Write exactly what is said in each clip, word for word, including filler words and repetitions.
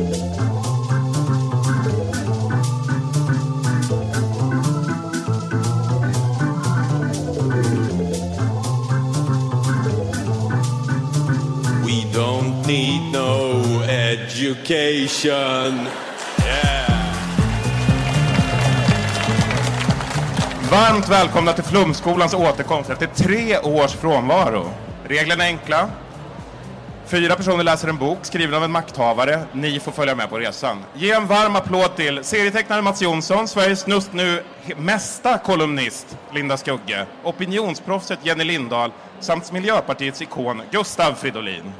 We don't need no education. Yeah. Varmt välkomna till Flumskolans återkomst efter tre års frånvaro. Reglerna är enkla. Fyra personer läser en bok skriven av en makthavare. Ni får följa med på resan. Ge en varm applåd till serietecknare Mats Jonsson, Sveriges just nu mesta kolumnist Linda Skugge, opinionsproffset Jenny Lindahl samt Miljöpartiets ikon Gustav Fridolin.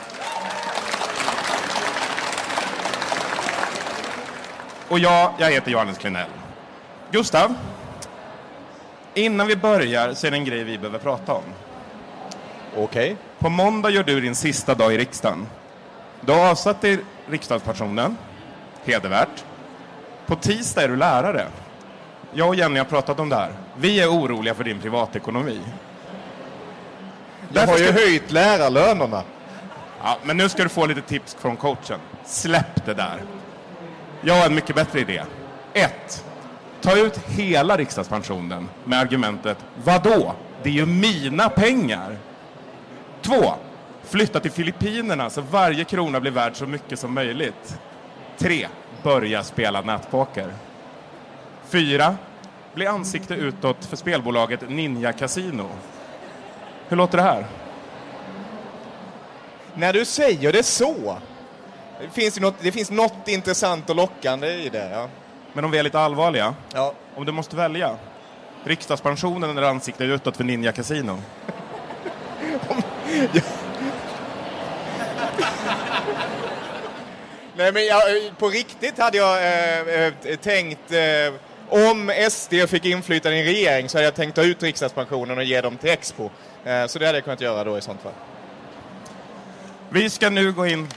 Och jag, jag heter Johannes Klinell. Gustav, innan vi börjar så är det en grej vi behöver prata om. Okej. Okay. På måndag gör du din sista dag i riksdagen. Du har avsatt dig riksdagspensionen. Hedervärt. På tisdag är du lärare. Jag och Jenny har pratat om det här. Vi är oroliga för din privatekonomi. Jag har ju ska... höjt lärarlönerna. Ja, men nu ska du få lite tips från coachen. Släpp det där. Jag har en mycket bättre idé. Ett. Ta ut hela riksdagspensionen med argumentet, vadå? Det är ju mina pengar. Två. Flytta till Filippinerna så varje krona blir värd så mycket som möjligt. Tre. Börja spela nätpoker. Fyra. Bli ansikte utåt för spelbolaget Ninja Casino. Hur låter det här? När du säger det så. Det finns ju något, det finns något intressant och lockande i det, ja. Men om vi är lite allvarliga. Ja. Om du måste välja. Riksdagspensionen eller ansikte utåt för Ninja Casino? Ja. Nej, men jag, på riktigt hade jag eh, eh, tänkt eh, om S D fick inflytande i en regering så hade jag tänkt ta ut riksdagspensionen och ge dem till Expo. Eh, så det hade jag kunnat göra då i sånt fall. Vi ska nu gå in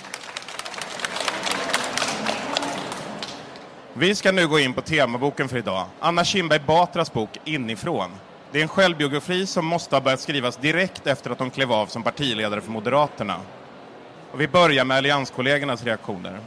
Vi ska nu gå in på temaboken för idag. Anna Kinberg Batras bok Inifrån. Det är en självbiografi som måste ha börjat skrivas direkt efter att de klev av som partiledare för Moderaterna. Och vi börjar med allianskollegornas reaktioner.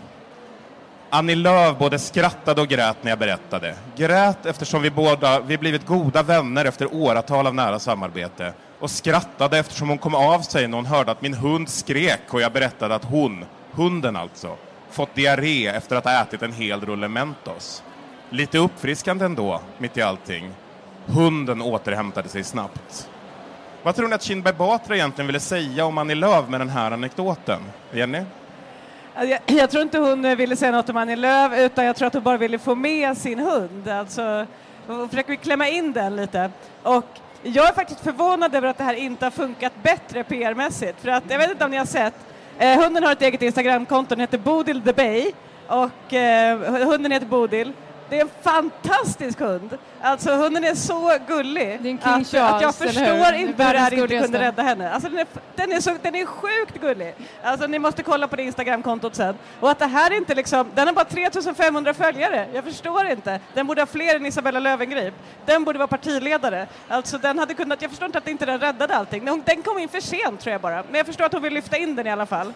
Annie Lööf både skrattade och grät när jag berättade. Grät eftersom vi båda vi blivit goda vänner efter åratal av nära samarbete. Och skrattade eftersom hon kom av sig när hon hörde att min hund skrek och jag berättade att hon, hunden alltså, fått diarré efter att ha ätit en hel rulle Mentos. Lite uppfriskande ändå, mitt i allting. Hunden återhämtade sig snabbt. Vad tror ni att Kinberg Batra egentligen ville säga om Annie Lööf med den här anekdoten? Jenny? Jag, jag tror inte hon ville säga något om Annie Lööf, utan jag tror att hon bara ville få med sin hund. Alltså, hon försöker klämma in den lite. Och jag är faktiskt förvånad över att det här inte har funkat bättre P R-mässigt. För att, jag vet inte om ni har sett, eh, hunden har ett eget Instagramkonto, den heter Bodil the Bay. Och eh, hunden heter Bodil. Det är en fantastisk hund. Alltså hunden är så gullig det är en att, Charles, att jag förstår inte hur det här inte kunde rädda henne. Alltså den är, den, är så, den är sjukt gullig. Alltså ni måste kolla på det Instagramkontot sen. Och att det här inte liksom, den har bara tre tusen femhundra följare. Jag förstår inte. Den borde ha fler än Isabella Löwengrip. Den borde vara partiledare. Alltså den hade kunnat, jag förstår inte att inte den räddade allting. Den, den kom in för sent tror jag bara. Men jag förstår att hon vill lyfta in den i alla fall.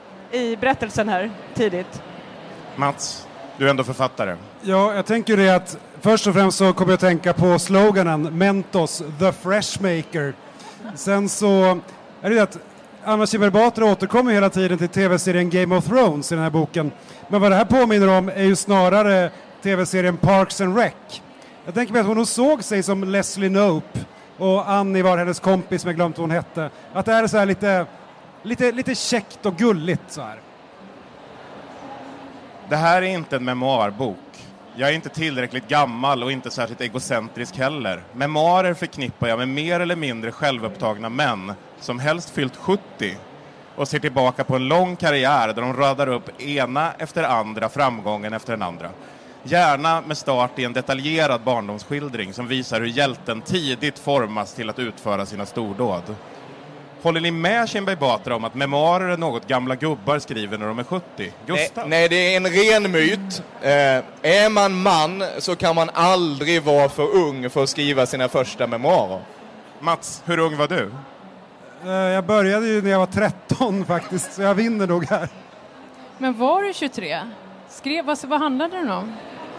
I berättelsen här tidigt. Mats, du är ändå författare. Ja, jag tänker det att först och främst så kommer jag att tänka på sloganen Mentos, the fresh maker. Sen så är det att Anna Kinberg Batra återkommer hela tiden till tv-serien Game of Thrones i den här boken. Men vad det här påminner om är ju snarare tv-serien Parks and Rec. Jag tänker mig att hon nog såg sig som Leslie Knope och Annie var hennes kompis, men jag glömt vad hon hette. Att det här är så här lite, lite, lite käckt och gulligt så här. Det här är inte en memoarbok. Jag är inte tillräckligt gammal och inte särskilt egocentrisk heller. Memoarer förknippar jag med mer eller mindre självupptagna män som helst fyllt sjuttio och ser tillbaka på en lång karriär där de radar upp ena efter andra framgången efter den andra. Gärna med start i en detaljerad barndomsskildring som visar hur hjälten tidigt formas till att utföra sina stordåd. Håller ni med Kinberg Batra om att memoarer är något gamla gubbar skriver när de är sjuttio? Gustav? Nej, nej, det är en ren myt. Eh, är man man så kan man aldrig vara för ung för att skriva sina första memoarer. Mats, hur ung var du? Eh, jag började ju när jag var tretton faktiskt, så jag vinner nog här. Men var du tjugotre? Skrev, vad, vad handlade den om?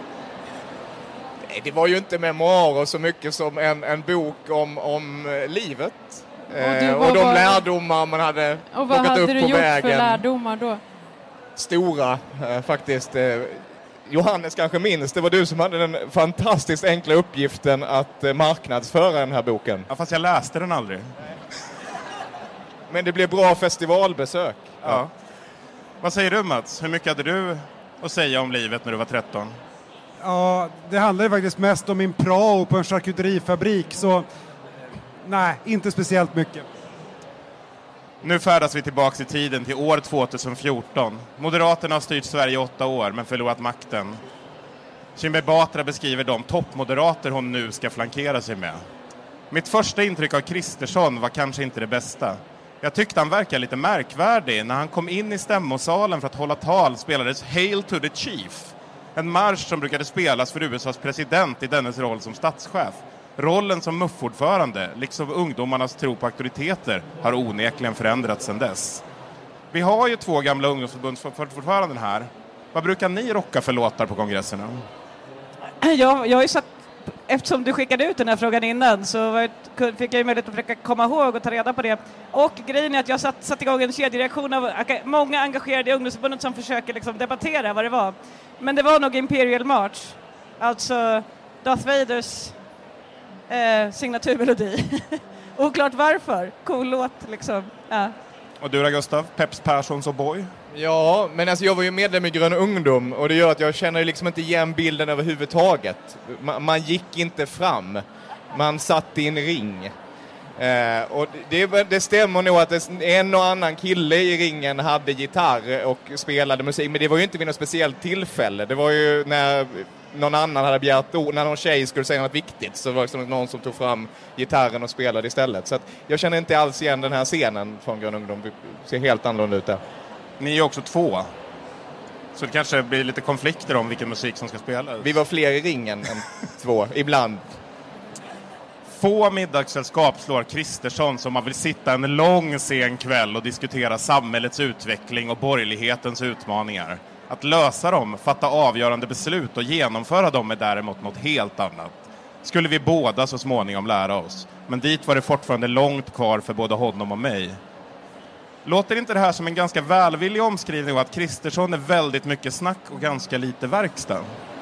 Nej, det var ju inte memoarer så mycket som en, en bok om, om livet. Och, eh, var, och de var, lärdomar man hade och vad plockat hade upp du på gjort vägen. för lärdomar då? Stora, eh, faktiskt. Eh, Johannes kanske minns, det var du som hade den fantastiskt enkla uppgiften att eh, marknadsföra den här boken. Ja, fast jag läste den aldrig. Men det blev bra festivalbesök. Ja. Ja. Vad säger du, Mats? Hur mycket hade du att säga om livet när du var tretton? Ja, det handlar ju faktiskt mest om min prao på en charkuterifabrik, så nej, inte speciellt mycket. Nu färdas vi tillbaka i tiden till år tjugohundrafjorton. Moderaterna har styrt Sverige i åtta år men förlorat makten. Kinberg Batra beskriver de toppmoderater hon nu ska flankera sig med. Mitt första intryck av Kristersson var kanske inte det bästa. Jag tyckte han verkade lite märkvärdig. När han kom in i stämmosalen för att hålla tal spelades Hail to the Chief. En marsch som brukade spelas för U S A:s president i dennes roll som statschef. Rollen som muffordförande, liksom ungdomarnas tro på auktoriteter, har onekligen förändrats sedan dess. Vi har ju två gamla ungdomsförbundsordföranden här. Vad brukar ni rocka för låtar på kongresserna? Jag, jag har ju satt, eftersom du skickade ut den här frågan innan så var, fick jag ju möjlighet att försöka komma ihåg och ta reda på det. Och grejen är att jag satt, satt igång en kedjereaktion av många engagerade i ungdomsförbundet som försöker liksom debattera vad det var. Men det var nog Imperial March, alltså Darth Vaders eh, signaturmelodi. Oklart varför, cool låt liksom. Ja. Och du då, Gustav? Peps Perssons och Boy? Ja, men alltså jag var ju medlem i Grön ungdom och det gör att jag känner liksom inte igen bilden överhuvudtaget. Man, man gick inte fram, man satt i en ring. Eh, och det, det stämmer nog att en och annan kille i ringen hade gitarr och spelade musik, men det var ju inte vid något speciellt tillfälle. Det var ju när någon annan hade begärt ord, när någon tjej skulle säga något viktigt så var det liksom någon som tog fram gitarren och spelade istället. Så att jag känner inte alls igen den här scenen från Grön ungdom. Det ser helt annorlunda ut där. Ni är också två. Så det kanske blir lite konflikter om vilken musik som ska spelas. Vi var fler i ringen än två, ibland. Få middagssällskap slår Kristersson som man vill sitta en lång sen kväll och diskutera samhällets utveckling och borgerlighetens utmaningar. Att lösa dem, fatta avgörande beslut och genomföra dem är däremot något helt annat. Skulle vi båda så småningom lära oss. Men dit var det fortfarande långt kvar för både honom och mig. Låter inte det här som en ganska välvillig omskrivning av att Kristersson är väldigt mycket snack och ganska lite verkstad?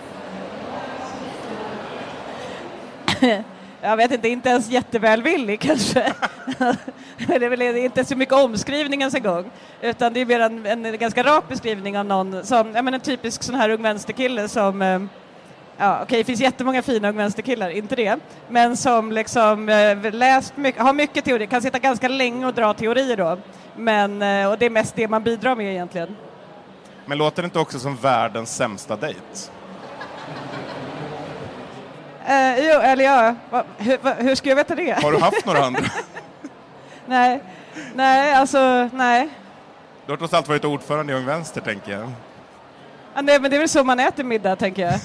Jag vet inte, inte ens jättevälvillig kanske. Det är väl inte så mycket omskrivning ens en gång. Utan det är mer en, en ganska rak beskrivning av någon som, jag menar, en typisk sån här ung vänsterkille som, ja okej, okay, det finns jättemånga fina ung vänsterkillar, inte det. Men som liksom läst mycket, har mycket teori, kan sitta ganska länge och dra teorier då. Men, och det är mest det man bidrar med egentligen. Men låter det inte också som världens sämsta dejt? Uh, jo, eller ja, va, hur, va, hur ska jag veta det? Har du haft några andra? nej, nej, alltså, nej. Du har trots allt varit ordförande i Ung Vänster, tänker jag. Ah, nej, men det är väl så man äter middag, tänker jag.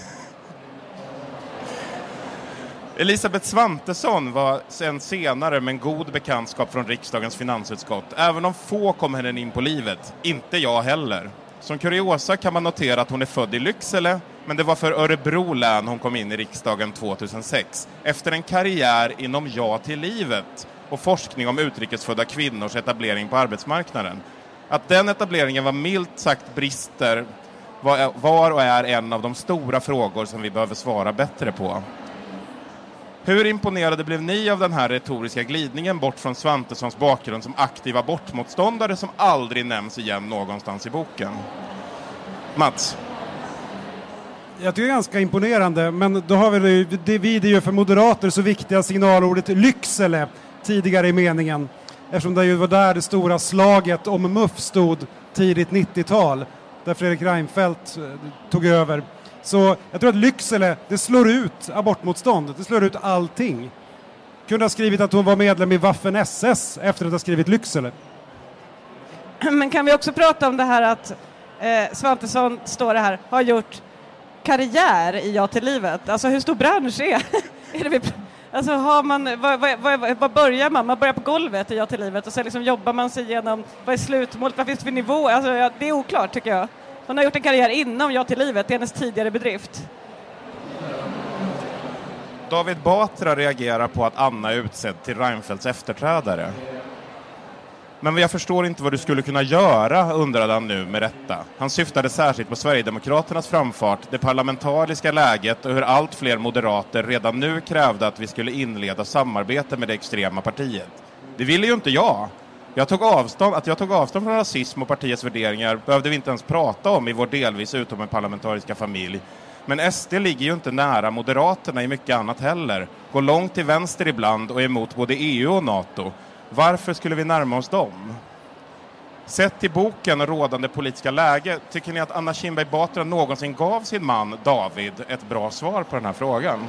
Elisabeth Svantesson var sen senare med en god bekantskap från riksdagens finansutskott. Även om få kom henne in på livet, inte jag heller. Som kuriosa kan man notera att hon är född i Lycksele, men det var för Örebro län hon kom in i riksdagen tjugohundrasex. Efter en karriär inom Ja till livet och forskning om utrikesfödda kvinnors etablering på arbetsmarknaden. Att den etableringen var milt sagt brister var, var och är en av de stora frågor som vi behöver svara bättre på. Hur imponerade blev ni av den här retoriska glidningen bort från Svantessons bakgrund som aktiv abortmotståndare som aldrig nämns igen någonstans i boken? Mats? Jag tycker det är ganska imponerande, men då har vi det, det vi det gör för moderater så viktiga signalordet Lycksele tidigare i meningen. Eftersom det ju var där det stora slaget om muff stod tidigt nittiotal, där Fredrik Reinfeldt tog över. Så jag tror att Lycksele, det slår ut abortmotstånd, det slår ut allting. Kunde ha skrivit att hon var medlem i Waffen S S efter att ha skrivit Lycksele. Men kan vi också prata om det här att eh, Svantesson, står det här, har gjort karriär i Ja till livet? Alltså hur stor bransch är, är det vi, alltså har man, vad, vad, vad, vad börjar man? Man börjar på golvet i Ja till livet och sen liksom jobbar man sig igenom, vad är slutmålet, vad finns det för nivå? Alltså ja, det är oklart tycker jag. Hon har gjort en karriär inom Ja till livet, det är hennes tidigare bedrift. David Batra reagerar på att Anna är utsedd till Reinfeldts efterträdare. Men jag förstår inte vad du skulle kunna göra, undrade han nu med rätta. Han syftade särskilt på Sverigedemokraternas framfart, det parlamentariska läget och hur allt fler moderater redan nu krävde att vi skulle inleda samarbete med det extrema partiet. Det ville ju inte jag. Jag tog avstånd, att jag tog avstånd från rasism och partiets värderingar behövde vi inte ens prata om i vår delvis utom en parlamentariska familj. Men S D ligger ju inte nära Moderaterna i mycket annat heller. Går långt till vänster ibland och är emot både E U och NATO. Varför skulle vi närma oss dem? Sett till boken och rådande politiska läge, tycker ni att Anna Kinberg Batra någonsin gav sin man David ett bra svar på den här frågan?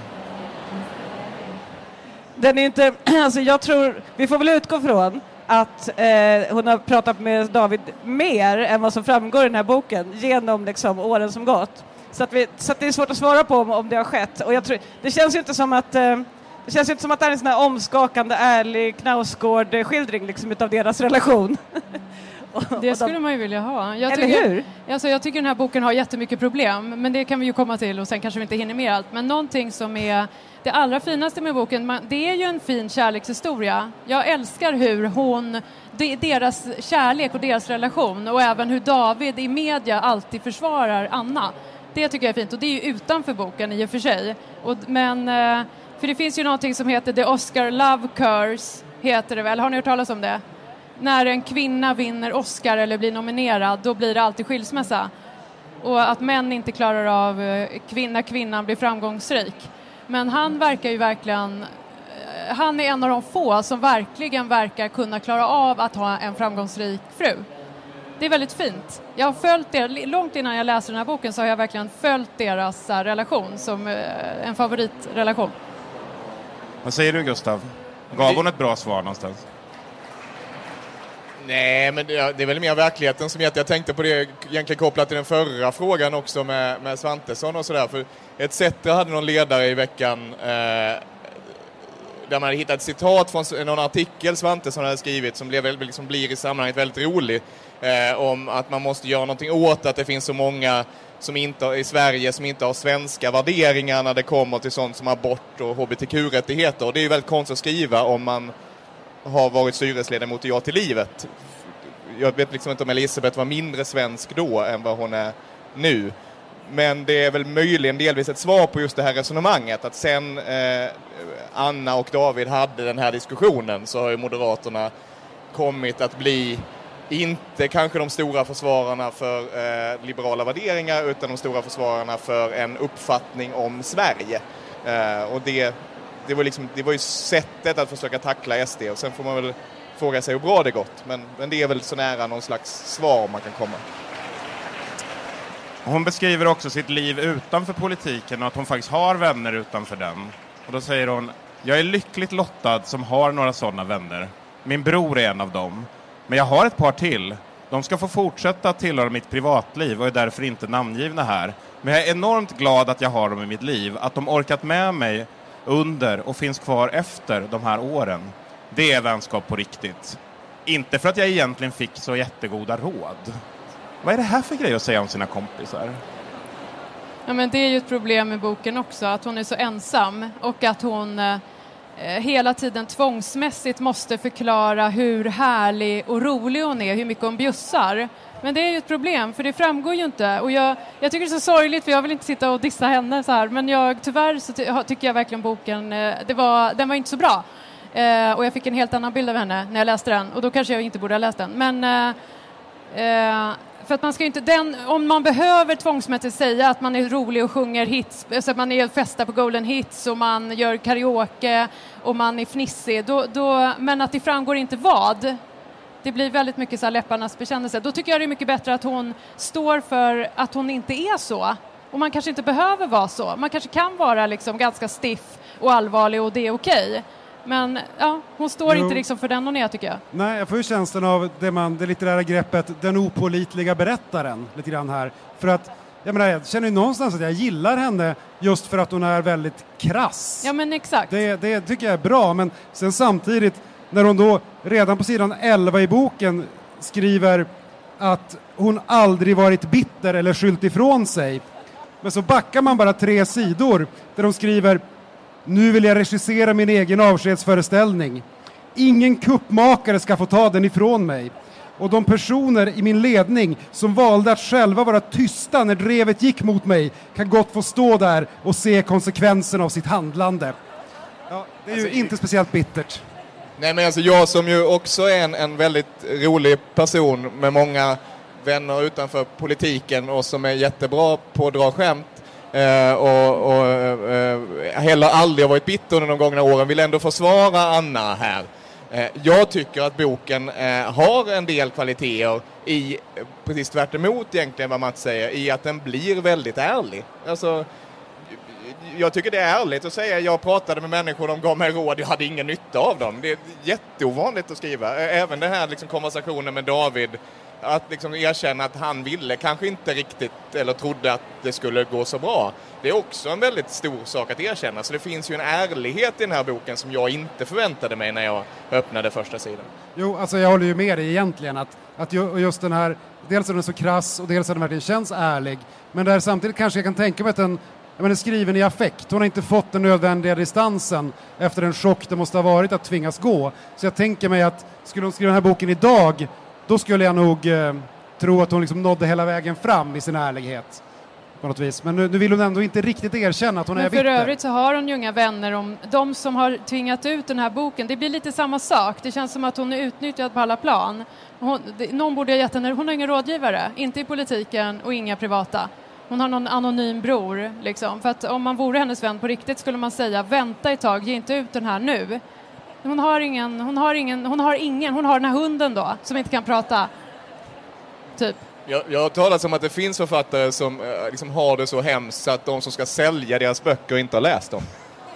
Den är inte, alltså jag tror, vi får väl utgå från att eh, hon har pratat med David mer än vad som framgår i den här boken genom liksom, åren som gått. Så, att vi, så att det är svårt att svara på om, om det har skett. Och jag tror, det känns ju inte som att eh, det känns ju inte som att det är en sån här omskakande, ärlig Knausgård-skildring liksom, utav deras relation. och, Det och skulle de, man ju vilja ha. Jag eller tycker, hur? Alltså jag tycker den här boken har jättemycket problem, men det kan vi ju komma till och sen kanske vi inte hinner med allt. Men någonting som är det allra finaste med boken, man, det är ju en fin kärlekshistoria. Jag älskar hur hon, det, deras kärlek och deras relation och även hur David i media alltid försvarar Anna. Det tycker jag är fint och det är ju utanför boken i och för sig. Och, men, för det finns ju någonting som heter The Oscar Love Curse, heter det väl. Har ni hört talas om det? När en kvinna vinner Oscar eller blir nominerad, då blir det alltid skilsmässa. Och att män inte klarar av kvinna, kvinnan blir framgångsrik. Men han verkar ju verkligen, han är en av de få som verkligen verkar kunna klara av att ha en framgångsrik fru. Det är väldigt fint. Jag har följt det, långt innan jag läste den här boken så har jag verkligen följt deras här, relation som eh, en favoritrelation. Vad säger du, Gustav? Gav hon ett bra svar någonstans? Nej, men det är, det är väl mer verkligheten som jag tänkte på det egentligen kopplat till den förra frågan också med, med Svantesson och sådär. För et cetera hade någon ledare i veckan eh, där man hade hittat ett citat från någon artikel Svantesson hade skrivit som blev, liksom blir i sammanhanget väldigt rolig eh, om att man måste göra någonting åt att det finns så många som inte, i Sverige som inte har svenska värderingar när det kommer till sånt som abort och H B T Q-rättigheter. Och det är ju väldigt konstigt att skriva om man har varit styrelseledamot i Ja till livet. Jag vet liksom inte om Elisabeth var mindre svensk då än vad hon är nu. Men det är väl möjligen delvis ett svar på just det här resonemanget. Att sen eh, Anna och David hade den här diskussionen så har ju Moderaterna kommit att bli inte kanske de stora försvararna för eh, liberala värderingar utan de stora försvararna för en uppfattning om Sverige. Eh, och det, det, var liksom, det var ju sättet att försöka tackla S D och sen får man väl fråga sig hur bra det gått. Men, men det är väl så nära någon slags svar man kan komma. Hon beskriver också sitt liv utanför politiken och att hon faktiskt har vänner utanför den. Och då säger hon, jag är lyckligt lottad som har några sådana vänner. Min bror är en av dem. Men jag har ett par till. De ska få fortsätta tillhöra mitt privatliv och är därför inte namngivna här. Men jag är enormt glad att jag har dem i mitt liv. Att de orkat med mig under och finns kvar efter de här åren. Det är vänskap på riktigt. Inte för att jag egentligen fick så jättegoda råd. Vad är det här för grej att säga om sina kompisar? Ja, men det är ju ett problem med boken också, att hon är så ensam och att hon eh, hela tiden tvångsmässigt måste förklara hur härlig och rolig hon är, hur mycket hon bjussar. Men det är ju ett problem, för det framgår ju inte. Och jag, jag tycker det är så sorgligt, för jag vill inte sitta och dissa henne så här. Men jag, tyvärr så ty- tycker jag verkligen boken, eh, det var, den var inte så bra. Eh, och jag fick en helt annan bild av henne när jag läste den. Och då kanske jag inte borde ha läst den. Men... Eh, eh, För att man ska inte, den, om man behöver tvångsmässigt säga att man är rolig och sjunger hits, så att man är festa på Golden Hits och man gör karaoke och man är fnissig, då, då, men att det framgår inte vad. Det blir väldigt mycket så här läpparnas bekännelse. Då tycker jag det är mycket bättre att hon står för att hon inte är så. Och man kanske inte behöver vara så. Man kanske kan vara liksom ganska stiff och allvarlig och det är okej. Men ja, hon står jo. inte liksom för den hon är, tycker jag. Nej, jag får ju känslan av det, man, det litterära greppet, den opålitliga berättaren, lite grann här. För att, jag menar, jag känner ju någonstans att jag gillar henne just för att hon är väldigt krass. Ja, men exakt. Det, det tycker jag är bra, men sen samtidigt, när hon då redan på sidan elva i boken skriver att hon aldrig varit bitter eller skyllt ifrån sig. Men så backar man bara tre sidor där de skriver: nu vill jag regissera min egen avskedsföreställning. Ingen kuppmakare ska få ta den ifrån mig. Och de personer i min ledning som valde att själva vara tysta när drevet gick mot mig kan gott få stå där och se konsekvenserna av sitt handlande. Ja, det är ju alltså, inte speciellt bittert. Nej, men alltså jag som ju också är en, en väldigt rolig person med många vänner utanför politiken och som är jättebra på att dra skämt eh, och, och eh, heller aldrig har varit bitter under de gångna åren, vill ändå försvara Anna här. Eh, jag tycker att boken eh, har en del kvaliteter i, precis tvärt emot egentligen vad man säger, i att den blir väldigt ärlig. Alltså, jag tycker det är ärligt att säga, jag pratade med människor, de gav mig råd, jag hade ingen nytta av dem. Det är jätteovanligt att skriva. Även den här liksom, konversationen med David, att liksom erkänna att han ville, kanske inte riktigt, eller trodde att det skulle gå så bra. Det är också en väldigt stor sak att erkänna. Så det finns ju en ärlighet i den här boken som jag inte förväntade mig när jag öppnade första sidan. Jo, alltså jag håller ju med dig egentligen att, att just den här, dels är den så krass och dels är den verkligen känns ärlig. Men där samtidigt kanske jag kan tänka mig att den den är skriven i affekt. Hon har inte fått den nödvändiga distansen efter den chock det måste ha varit att tvingas gå. Så jag tänker mig att skulle hon skriva den här boken idag, då skulle jag nog eh, tro att hon liksom nådde hela vägen fram i sin ärlighet på något vis. Men nu, nu vill hon ändå inte riktigt erkänna att hon Men är bitter. För övrigt så har hon ju unga vänner om de som har tvingat ut den här boken. Det blir lite samma sak. Det känns som att hon är utnyttjad på alla plan. Hon, det, någon borde ha gett henne, hon har ingen rådgivare, inte i politiken och inga privata. Hon har någon anonym bror liksom. För att om man vore hennes vän på riktigt skulle man säga vänta ett tag, ge inte ut den här nu. Hon har ingen, hon har ingen, hon har ingen, hon har den här hunden då som inte kan prata. Typ. Jag, jag har talat om att det finns författare som eh, liksom har det så hemskt så att de som ska sälja deras böcker inte har läst dem.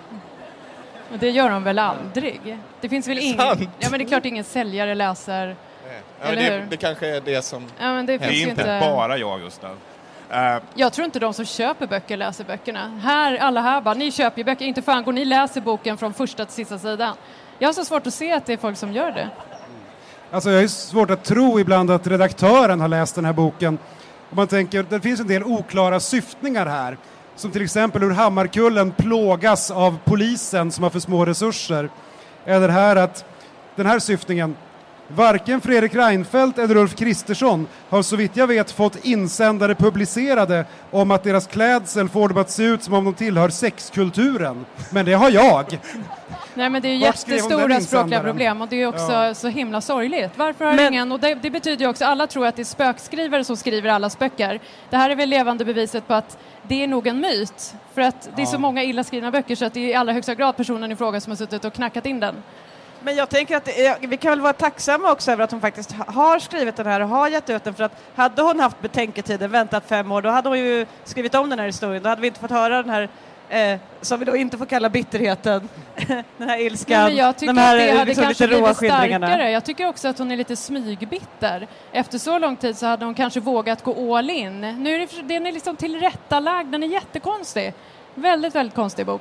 Och det gör de väl aldrig? Det finns väl ingen... Ja, men det är klart ingen säljare läser... Ja, eller det, hur? Det kanske är det som... Ja, men det, det är inte, inte bara jag, Gustav. Uh, jag tror inte de som köper böcker läser böckerna. Här, alla här bara, ni köper ju böcker. Inte fan går ni läser boken från första till sista sidan. Jag har så svårt att se att det är folk som gör det. Alltså jag är svårt att tro ibland att redaktören har läst den här boken. Om man tänker, det finns en del oklara syftningar här. Som till exempel hur Hammarkullen plågas av polisen som har för små resurser. Eller här att den här syftningen: varken Fredrik Reinfeldt eller Ulf Kristersson har så vitt jag vet fått insändare publicerade om att deras klädsel får dem att se ut som om de tillhör sexkulturen. Men det har jag. Nej, men det är ju jättestora språkliga problem och det är också ja. så himla sorgligt. Varför har men... ingen, och det, det betyder ju också, alla tror att det är spökskrivare som skriver allas böcker. Det här är väl levande beviset på att det är nog en myt. För att det är ja. så många illa skrivna böcker så att det är i allra högsta grad personen i fråga som har suttit och knackat in den. Men jag tänker att det, vi kan väl vara tacksamma också över att hon faktiskt har skrivit den här och har gett ut den, för att hade hon haft betänketiden, väntat fem år, då hade hon ju skrivit om den här historien. Då hade vi inte fått höra den här, eh, som vi då inte får kalla bitterheten, den här ilskan, men jag tycker de här att det hade liksom kanske lite råa blivit skildringarna. Starkare. Jag tycker också att hon är lite smygbitter. Efter så lång tid så hade hon kanske vågat gå all in. Nu är det, den är liksom tillrättalagd, den är jättekonstig. Väldigt, väldigt konstig bok.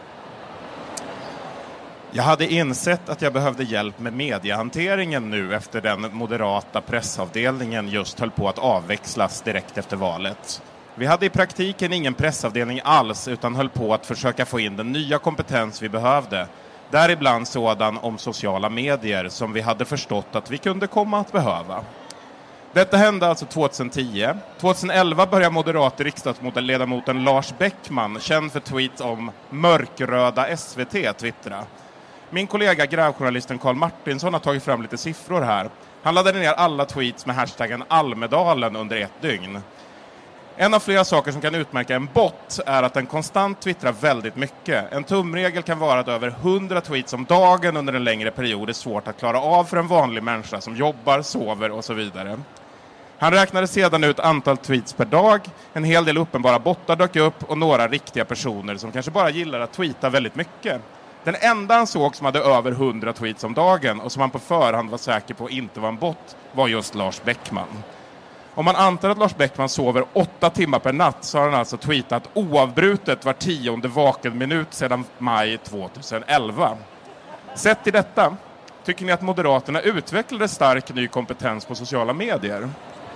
Jag hade insett att jag behövde hjälp med mediehanteringen nu efter den moderata pressavdelningen just höll på att avväxlas direkt efter valet. Vi hade i praktiken ingen pressavdelning alls utan höll på att försöka få in den nya kompetens vi behövde. Däribland sådan om sociala medier som vi hade förstått att vi kunde komma att behöva. Detta hände alltså tjugohundratio. tjugoelva började moderata riksdagsledamoten Lars Bäckman, känd för tweets om mörkröda S V T, twittra. Min kollega grävjournalisten Carl Martinsson har tagit fram lite siffror här. Han laddade ner alla tweets med hashtaggen Almedalen under ett dygn. En av flera saker som kan utmärka en bot är att den konstant twittrar väldigt mycket. En tumregel kan vara att över hundra tweets om dagen under en längre period är svårt att klara av för en vanlig människa som jobbar, sover och så vidare. Han räknade sedan ut antal tweets per dag. En hel del uppenbara bottar dök upp och några riktiga personer som kanske bara gillar att tweeta väldigt mycket. Den enda han såg som hade över hundra tweets om dagen och som han på förhand var säker på inte var en bot var just Lars Bäckman. Om man antar att Lars Bäckman sover åtta timmar per natt så har han alltså tweetat oavbrutet var tionde vaken minut sedan maj tjugoelva. Sett till detta, tycker ni att Moderaterna utvecklade stark ny kompetens på sociala medier?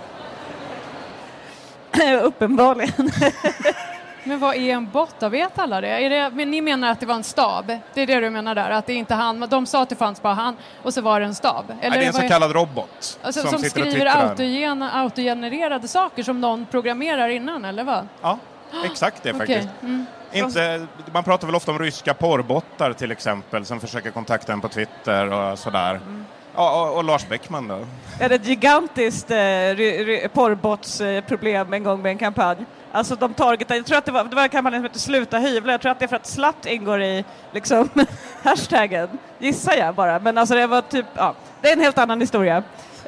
Uppenbarligen. Men vad är en bot då? Vet alla det? Är det? Men ni menar att det var en stab? Det är det du menar där? Att det inte han, de sa att det fanns bara han och så var det en stab? Eller Nej, det är en så är... kallad robot alltså, som, som sitter och skriver twittrar. autogen, autogenererade saker som någon programmerar innan, eller vad? Ja, exakt det Okej. faktiskt. Mm. Inte, man pratar väl ofta om ryska porrbottar till exempel som försöker kontakta en på Twitter och sådär. Mm. Ja, och, och Lars Beckman då? Ja, det är ett gigantiskt eh, porrbotsproblem eh, en gång med en kampanj. Alltså de targetade, jag tror att det var, det var en kampanj som heter Sluta hyvla. Jag tror att det är för att slatt ingår i liksom hashtaggen. Gissar jag bara. Men alltså det var typ, ja, det är en helt annan historia.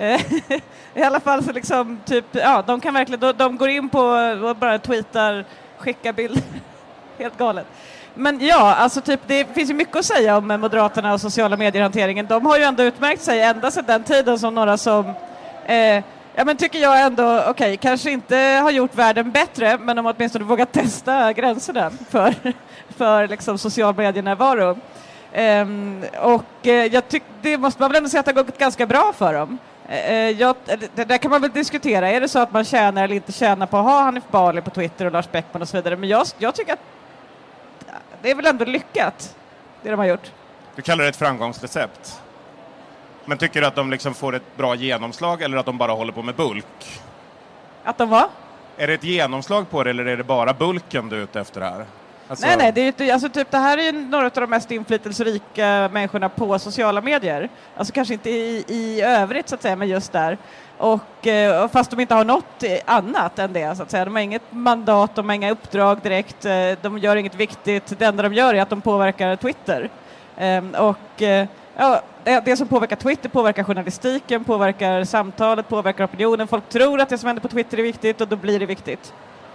I alla fall så liksom typ, ja, de kan verkligen, de, de går in på och bara tweetar, skickar bilder. Helt galet. Men ja, alltså typ, det finns ju mycket att säga om Moderaterna och sociala medier-hanteringen. De har ju ändå utmärkt sig ända sedan den tiden som några som, eh, ja men tycker jag ändå, okej, okay, kanske inte har gjort världen bättre, men de har åtminstone vågat testa gränserna för, för liksom social medienärvaro. Eh, och eh, jag tycker, det måste man väl ändå säga att det har gått ganska bra för dem. Eh, jag, det där kan man väl diskutera, är det så att man tjänar eller inte tjänar på att ha Hanif Bali på Twitter och Lars Beckman och så vidare, men jag, jag tycker att det är väl ändå lyckat, det de har gjort. Du kallar det ett framgångsrecept. Men tycker du att de liksom får ett bra genomslag eller att de bara håller på med bulk? Att de var? Är det ett genomslag på det eller är det bara bulken du är ute efter här? Alltså... Nej, nej, det, är ju, alltså, typ, det här är ju några av de mest inflytelserika människorna på sociala medier. Alltså kanske inte i, i övrigt så att säga, men just där. Och, och fast de inte har något annat än det så att säga. De har inget mandat, de har inga uppdrag direkt, de gör inget viktigt. Det enda de gör är att de påverkar Twitter. Och ja, det, det som påverkar Twitter påverkar journalistiken, påverkar samtalet, påverkar opinionen. Folk tror att det som händer på Twitter är viktigt och då blir det viktigt.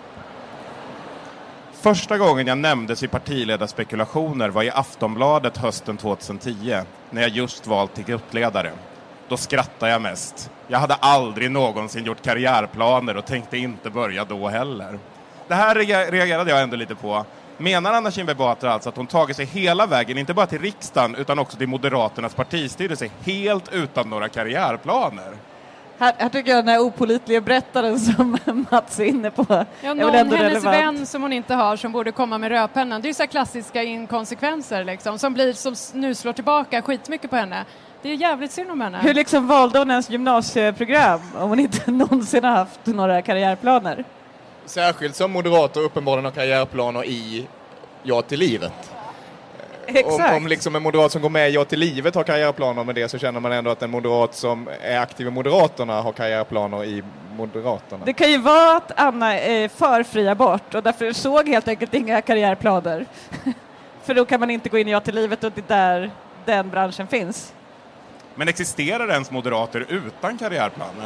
Första gången jag nämndes i partiledarspekulationer var i Aftonbladet hösten tjugohundratio när jag just valt till gruppledare. Då skrattade jag mest. Jag hade aldrig någonsin gjort karriärplaner och tänkte inte börja då heller. Det här reagerade jag ändå lite på. Menar Anna Kinberg Batra alltså att hon tagit sig hela vägen, inte bara till riksdagen utan också till Moderaternas partistyrelse, helt utan några karriärplaner? Här, här tycker jag den här opålitliga berättaren som Mats är inne på. Ja, någon hennes relevant. Vän som hon inte har som borde komma med rödpennan. Det är ju så här klassiska inkonsekvenser liksom, som blir som nu slår tillbaka skitmycket på henne. Det är jävligt synd om henne. Hur liksom valde hon ens gymnasieprogram om hon inte någonsin har haft några karriärplaner? Särskilt som moderater uppenbarligen har karriärplaner i Ja till livet. Exakt. Om, om liksom en moderat som går med i Ja till livet har karriärplaner med det, så känner man ändå att en moderat som är aktiv i Moderaterna har karriärplaner i Moderaterna. Det kan ju vara att Anna är för fri abort och därför såg helt enkelt inga karriärplaner. För då kan man inte gå in i Ja till livet och det är där den branschen finns. Men existerar ens moderater utan karriärplaner?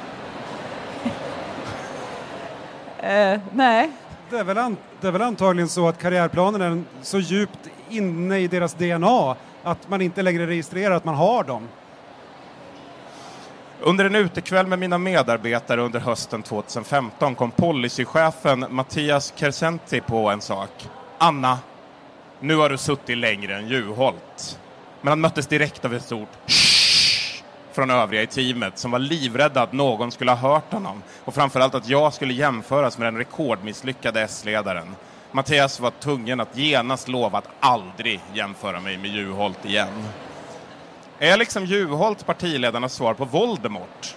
uh, nej. Det är, väl an- det är väl antagligen så att karriärplanen är så djupt inne i deras D N A att man inte längre registrerar att man har dem. Under en utekväll med mina medarbetare under hösten tjugohundrafemton kom policychefen Mattias Kersenti på en sak. Anna, nu har du suttit längre än Juholt. Men han möttes direkt av ett stort shh från övriga i teamet som var livrädda att någon skulle ha hört honom. Och framförallt att jag skulle jämföras med den rekordmisslyckade S-ledaren. Mattias var tvungen att genast lova att aldrig jämföra mig med Juholt igen. Är jag liksom Juholt partiledarnas svar på Voldemort?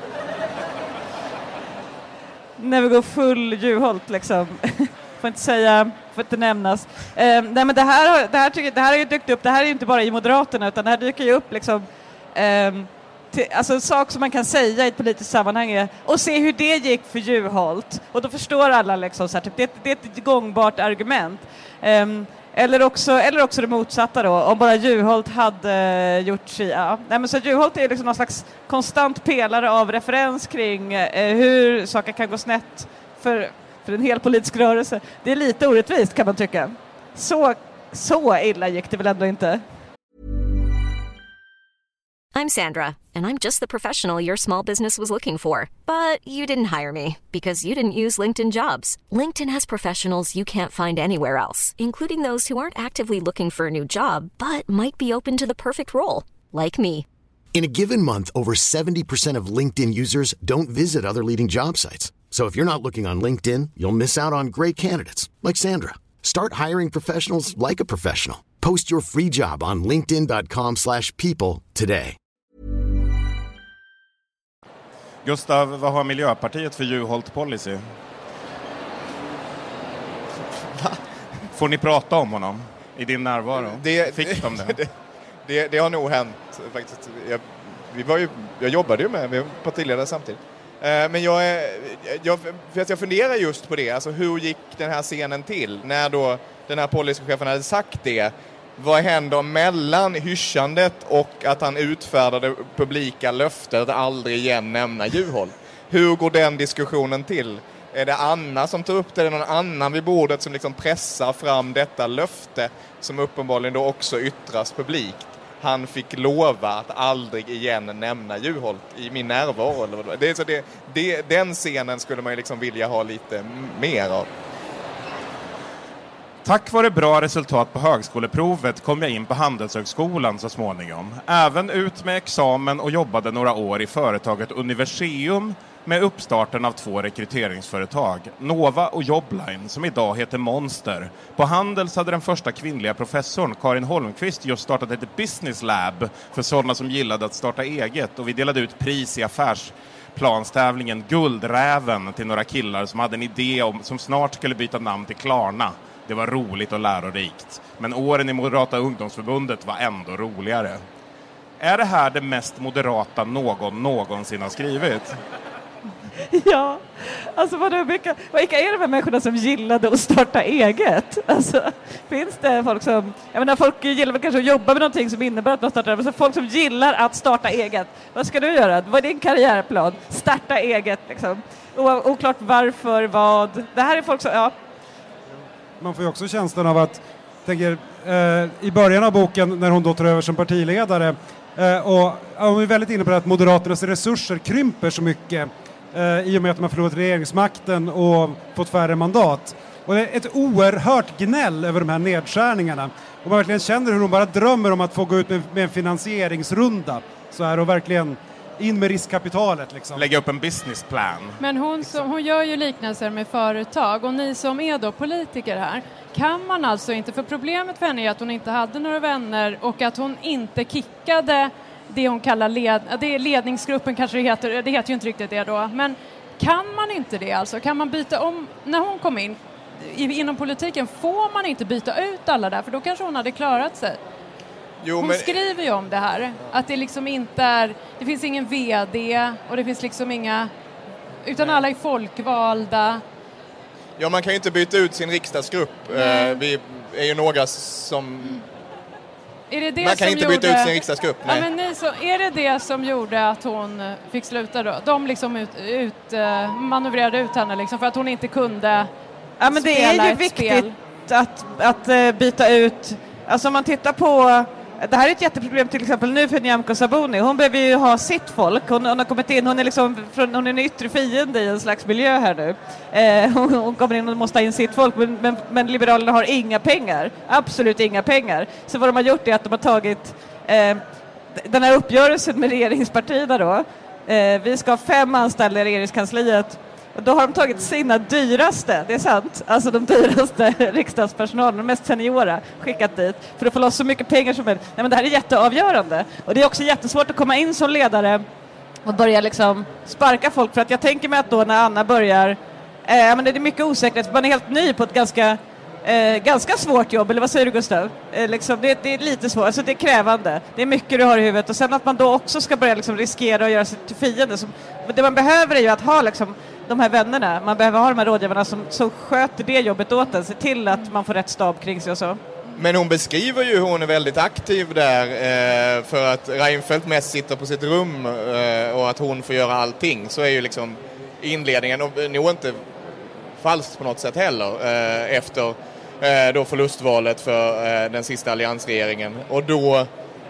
När vi går full Juholt liksom. Får inte säga, får inte nämnas. Eh, nej men det här, har, det, här tycker, det här har ju dykt upp, det här är ju inte bara i Moderaterna utan det här dyker ju upp liksom eh, till, alltså en sak som man kan säga i ett politiskt sammanhang är, och se hur det gick för Juholt. Och då förstår alla liksom så här, typ, det, det är ett gångbart argument. Eh, eller, också, eller också det motsatta då, om bara Juholt hade gjort sig, ja. Nej men så Juholt är ju liksom någon slags konstant pelare av referens kring eh, hur saker kan gå snett för för en hel politisk rörelse. Det är lite orättvist kan man tycka. Så, så illa gick det väl ändå inte. I'm Sandra, and I'm just the professional your small business was looking for. But you didn't hire me because you didn't use LinkedIn Jobs. LinkedIn has professionals you can't find anywhere else, including those who aren't actively looking for a new job, but might be open to the perfect role, like me. In a given month, over seventy percent of LinkedIn users don't visit other leading job sites. So if you're not looking on LinkedIn, you'll miss out on great candidates like Sandra. Start hiring professionals like a professional. Post your free job on linkedin dot com slash people today. Gustav, vad har Miljöpartiet för Juholt-policy? Va? Får ni prata om honom i din närvaro? Det, Fick de det? det, det? Det har nog hänt faktiskt. Jag, vi var ju, jag jobbade ju med, med partiledare samtidigt. Eh, men jag, är, jag, för att jag funderar just på det. Alltså, hur gick den här scenen till? När då den här policychefen hade sagt det. Vad händer mellan hyschandet och att han utfärdade publika löfter att aldrig igen nämna Juholt? Hur går den diskussionen till? Är det Anna som tar upp det? Är det någon annan vid bordet som liksom pressar fram detta löfte som uppenbarligen då också yttras publikt? Han fick lova att aldrig igen nämna Juholt i min närvaro. Eller vad det är. Så det, det, den scenen skulle man ju liksom vilja ha lite mer av. Tack vare bra resultat på högskoleprovet kom jag in på Handelshögskolan så småningom. Även ut med examen och jobbade några år i företaget Universium med uppstarten av två rekryteringsföretag, Nova och Jobline, som idag heter Monster. På Handels hade den första kvinnliga professorn, Karin Holmqvist, just startat ett business lab för sådana som gillade att starta eget, och vi delade ut pris i affärsplanstävlingen Guldräven till några killar som hade en idé om, som snart skulle byta namn till Klarna. Det var roligt och lärorikt. Men åren i Moderata ungdomsförbundet var ändå roligare. Är det här det mest moderata någon någonsin har skrivit? Ja, alltså vad det, vilka, vilka är de här människorna som gillade att starta eget? Alltså, finns det folk som, jag menar, folk gillar väl kanske att jobba med någonting som innebär att man startar, men så folk som gillar att starta eget. Vad ska du göra? Vad är din karriärplan? Starta eget liksom. O- oklart varför, vad. Det här är folk som, ja. Man får ju också känslan av att, tänker, eh, i början av boken när hon då tar över som partiledare, eh, och hon är väldigt inne på att Moderaternas resurser krymper så mycket eh, i och med att de har förlorat regeringsmakten och fått färre mandat. Och det är ett oerhört gnäll över de här nedskärningarna. Och man verkligen känner hur hon bara drömmer om att få gå ut med, med en finansieringsrunda. Så här, och verkligen in med riskkapitalet liksom. Lägga upp en businessplan. Men hon, som, hon gör ju liknelser med företag, och ni som är då politiker här, kan man alltså inte, för problemet för henne är att hon inte hade några vänner och att hon inte kickade det hon kallar led, det är ledningsgruppen, kanske det heter, det heter ju inte riktigt det då, men kan man inte det alltså? Kan man byta om, när hon kom in i, inom politiken, får man inte byta ut alla där, för då kanske hon hade klarat sig. Jo, hon men... skriver ju om det här, att det liksom inte är, det finns ingen vd och det finns liksom inga, utan alla är folkvalda. Ja, man kan ju inte byta ut sin riksdagsgrupp. Mm. Vi är ju några som... Mm. Är det det man kan som inte gjorde... byta ut sin riksdagsgrupp, nej. Ja, men ni så, är det det som gjorde att hon fick sluta då? De liksom ut, ut, manövrerade ut henne liksom för att hon inte kunde ja, men det är ju viktigt att, att byta ut. Alltså om man tittar på, det här är ett jätteproblem till exempel nu för Nyamko Sabuni. Hon behöver ju ha sitt folk. Hon, hon har kommit in, hon är liksom från, hon är en yttre fiende i en slags miljö här nu. Eh, hon, hon kommer in och måste ha in sitt folk, men, men, men Liberalerna har inga pengar. Absolut inga pengar. Så vad de har gjort är att de har tagit eh, den här uppgörelsen med regeringspartierna då. Eh, vi ska ha fem anställda i regeringskansliet. Och då har de tagit sina dyraste, det är sant, alltså de dyraste riksdagspersonalen, de mest seniora, skickat dit för att få loss så mycket pengar som möjligt. Nej, men det här är jätteavgörande. Och det är också jättesvårt att komma in som ledare och börja liksom sparka folk. För att jag tänker mig att då när Anna börjar, eh, men det är mycket osäkerhet, man är helt ny på ett ganska, eh, ganska svårt jobb, eller vad säger du Gustav? Eh, liksom, det, det är lite svårt, alltså det är krävande. Det är mycket du har i huvudet och sen att man då också ska börja liksom riskera att göra sig till fiende. Så, det man behöver är ju att ha liksom de här vännerna, man behöver ha de här rådgivarna som, som sköter det jobbet åt en, se till att man får rätt stab kring sig och så. Men hon beskriver ju hur hon är väldigt aktiv där eh, för att Reinfeldt mest sitter på sitt rum eh, och att hon får göra allting. Så är ju liksom inledningen, och nog inte falskt på något sätt heller, eh, efter eh, då förlustvalet för eh, den sista alliansregeringen. Och då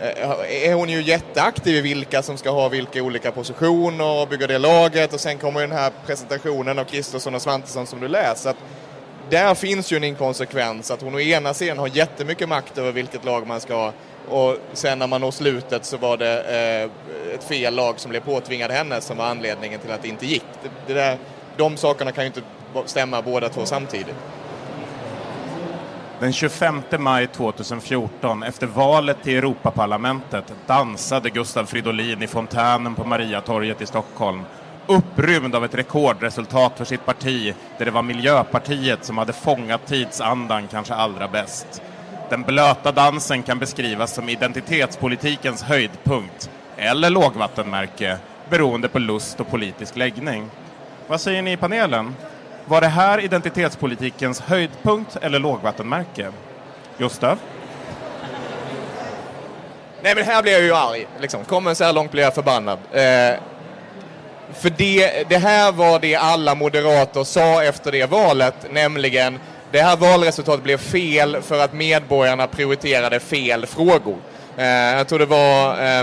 är hon ju jätteaktiv i vilka som ska ha vilka olika positioner och bygga det laget, och sen kommer den här presentationen av Kristersson och Svantesson som du läser. Att där finns ju en inkonsekvens att hon å ena sidan har jättemycket makt över vilket lag man ska ha, och sen när man når slutet så var det eh, ett fel lag som blev påtvingad henne som var anledningen till att det inte gick. Det, det där de sakerna kan ju inte stämma båda två samtidigt. Den tjugofemte maj tjugohundrafjorton, efter valet till Europaparlamentet, dansade Gustav Fridolin i fontänen på Mariatorget i Stockholm, upprymd av ett rekordresultat för sitt parti, där det var Miljöpartiet som hade fångat tidsandan kanske allra bäst. Den blöta dansen kan beskrivas som identitetspolitikens höjdpunkt, eller lågvattenmärke, beroende på lust och politisk läggning. Vad säger ni i panelen? Var det här identitetspolitikens höjdpunkt eller lågvattenmärke? Gustav? Nej, men här blir jag ju arg. Liksom. Kommer så här långt blir jag förbannad. Eh, för det, det här var det alla moderater sa efter det valet, nämligen det här valresultatet blev fel för att medborgarna prioriterade fel frågor. Eh, jag tror det var... Eh,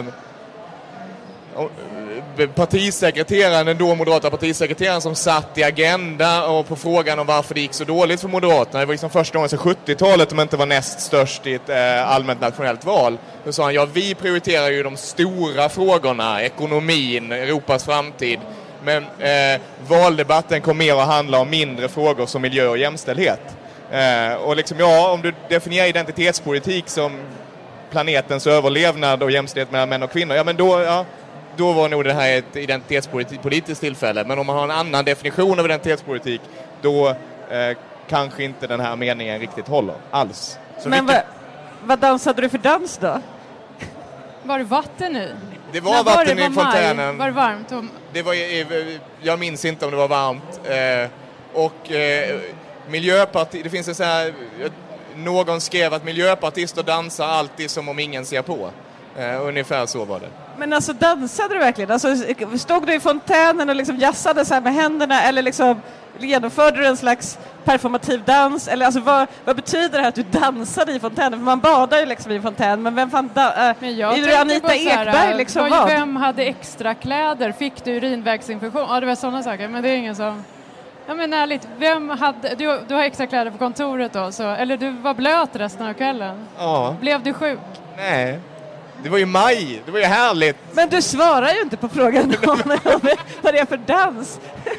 partisekreteraren, den då moderata partisekreteraren som satt i Agenda och på frågan om varför det gick så dåligt för Moderaterna. Det var liksom första gången sedan sjuttiotalet om inte var näst störst i ett eh, allmänt nationellt val. Då sa han, ja vi prioriterar ju de stora frågorna, ekonomin, Europas framtid. Men eh, valdebatten kom mer att handla om mindre frågor som miljö och jämställdhet. Eh, och liksom ja, om du definierar identitetspolitik som planetens överlevnad och jämställdhet mellan män och kvinnor, ja men då... Ja, då var nog det här ett identitetspolitiskt tillfälle. Men om man har en annan definition av identitetspolitik, då eh, kanske inte den här meningen riktigt håller alls. Så men vilket... vad, vad dansade du för dans då? Var det vatten i? Det var vatten var det? i var fontänen. Var det varmt? Och... Det var, jag minns inte om det var varmt. Eh, och eh, Miljöpartiet, det finns en så här... Någon skrev att miljöpartister dansar alltid som om ingen ser på. Uh, ungefär så var det. Men alltså dansade du verkligen? Alltså, stod du i fontänen och liksom jassade så här med händerna eller liksom genomförde du en slags performativ dans? Eller alltså vad, vad betyder det här att du dansade i fontänen? För man badar ju liksom i fontän, men vem fan da- äh, men jag är det Anita här, Ekberg liksom vad? vad? Vem hade extra kläder? Fick du urinvägsinfektion? Ja, det var sådana saker, men det är ingen som... Ja men ärligt, vem hade... Du, du har extra kläder på kontoret då, så, eller du var blöt resten av kvällen? Ja. Blev du sjuk? Nej. Det var ju maj, det var ju härligt. Men du svarar ju inte på frågan om vad det är för dans.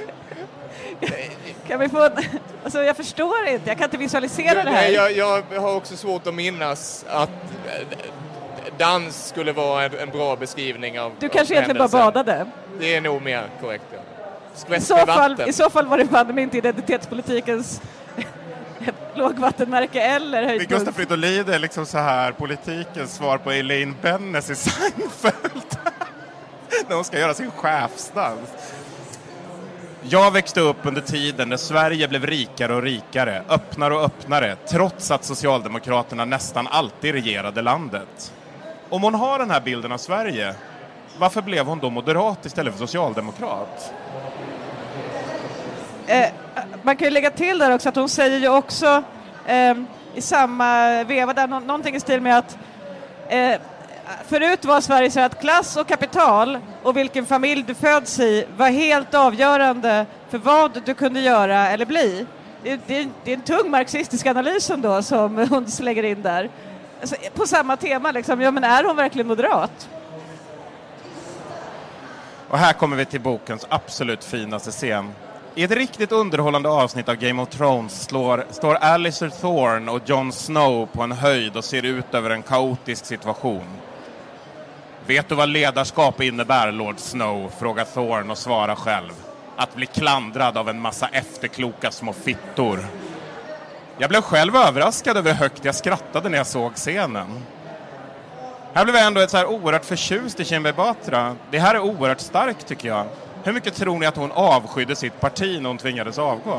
Kan vi få en... Alltså jag förstår inte, jag kan inte visualisera det här. Nej, jag, jag har också svårt att minnas att dans skulle vara en, en bra beskrivning av... Du kanske av egentligen bara badade? Det är nog mer korrekt, ja. I så, fall, I så fall var det fan inte identitetspolitikens lågvattenmärke eller höjdpunkt. Gustav Fridolin är liksom så här politikens svar på Elaine Bennes i Seinfeld. När hon ska göra sin chefsdans. Jag växte upp under tiden när Sverige blev rikare och rikare, öppnare och öppnare, trots att Socialdemokraterna nästan alltid regerade landet. Om hon har den här bilden av Sverige, varför blev hon då moderat istället för socialdemokrat? Eh, man kan ju lägga till där också att hon säger ju också eh, i samma veva där nå- någonting i stil med att eh, förut var Sverige så att klass och kapital och vilken familj du föds i var helt avgörande för vad du kunde göra eller bli. Det, det, det är en tung marxistisk analys ändå som hon slänger in där. Alltså, på samma tema liksom, ja men är hon verkligen moderat? Och här kommer vi till bokens absolut finaste scen. I ett riktigt underhållande avsnitt av Game of Thrones slår, står Alistair Thorne och Jon Snow på en höjd och ser ut över en kaotisk situation. Vet du vad ledarskap innebär, Lord Snow? Frågar Thorne och svarar själv. Att bli klandrad av en massa efterkloka små fittor. Jag blev själv överraskad över hur högt jag skrattade när jag såg scenen. Här blev jag ändå ett så här oerhört förtjust i Shinbei Batra. Det här är oerhört starkt tycker jag. Hur mycket tror ni att hon avskydde sitt parti när hon tvingades avgå?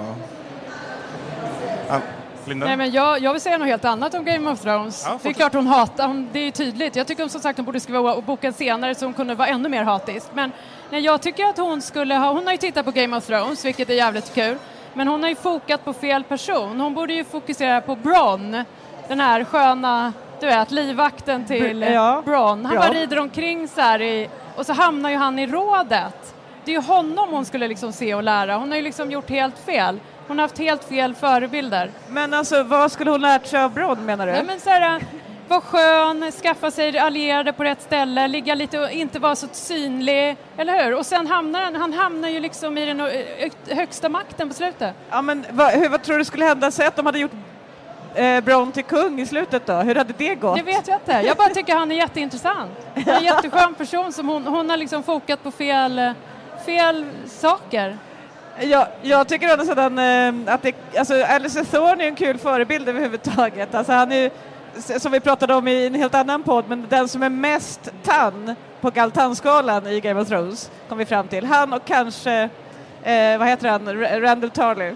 Linda? Nej, men jag, jag vill säga något helt annat om Game of Thrones. Ja, det är klart hon hatar, hon, det är tydligt. Jag tycker som sagt hon borde skriva boken senare så hon kunde vara ännu mer hatisk. Men nej, jag tycker att hon skulle ha, hon har ju tittat på Game of Thrones, vilket är jävligt kul. Men hon har ju fokat på fel person. Hon borde ju fokusera på Bronn, den här sköna, du vet, livvakten till ja, Bronn. Han bara rider omkring så här i, och så hamnar ju han i rådet. Det är ju honom hon skulle liksom se och lära. Hon har ju liksom gjort helt fel. Hon har haft helt fel förebilder. Men alltså, vad skulle hon lärt sig av Bronn, menar du? Nej, men så här, vara skön, skaffa sig allierade på rätt ställe, ligga lite och inte vara så synlig, eller hur? Och sen hamnar han, han hamnar ju liksom i den högsta makten på slutet. Ja, men vad, hur, vad tror du skulle hända sig att de hade gjort eh, Bron till kung i slutet då? Hur hade det gått? Det vet jag inte. Jag bara tycker han är jätteintressant. Han är en jätteskön person som hon, hon har liksom fokat på fel, fel saker. Ja, jag tycker ändå sådan, eh, att det, alltså Alistair Thorne är en kul förebild överhuvudtaget. Alltså han är ju, som vi pratade om i en helt annan podd, men den som är mest tann på Galtan-skalan i Game of Thrones kom vi fram till. Han och kanske, eh, vad heter han, R- Randall Tarly.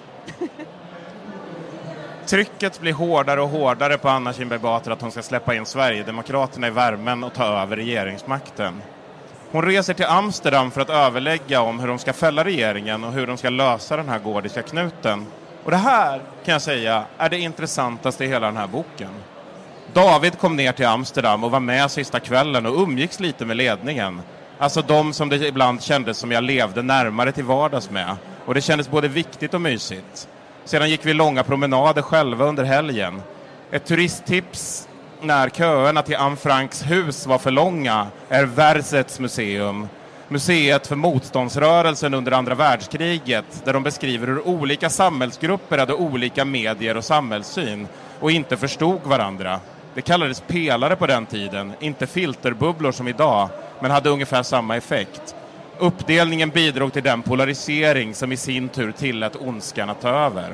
Trycket blir hårdare och hårdare på Anna Kinberg Batra att hon ska släppa in Sverigedemokraterna i värmen och ta över regeringsmakten. Hon reser till Amsterdam för att överlägga om hur de ska fälla regeringen och hur de ska lösa den här gordiska knuten. Och det här, kan jag säga, är det intressantaste i hela den här boken. David kom ner till Amsterdam och var med sista kvällen och umgicks lite med ledningen. Alltså de som det ibland kändes som jag levde närmare till vardags med. Och det kändes både viktigt och mysigt. Sedan gick vi långa promenader själva under helgen. Ett turisttips när köerna till Anne Franks hus var för långa är Versets museum. Museet för motståndsrörelsen under andra världskriget, där de beskriver hur olika samhällsgrupper hade olika medier och samhällssyn och inte förstod varandra. Det kallades pelare på den tiden, inte filterbubblor som idag, men hade ungefär samma effekt. Uppdelningen bidrog till den polarisering som i sin tur tillät ondskan att ta över.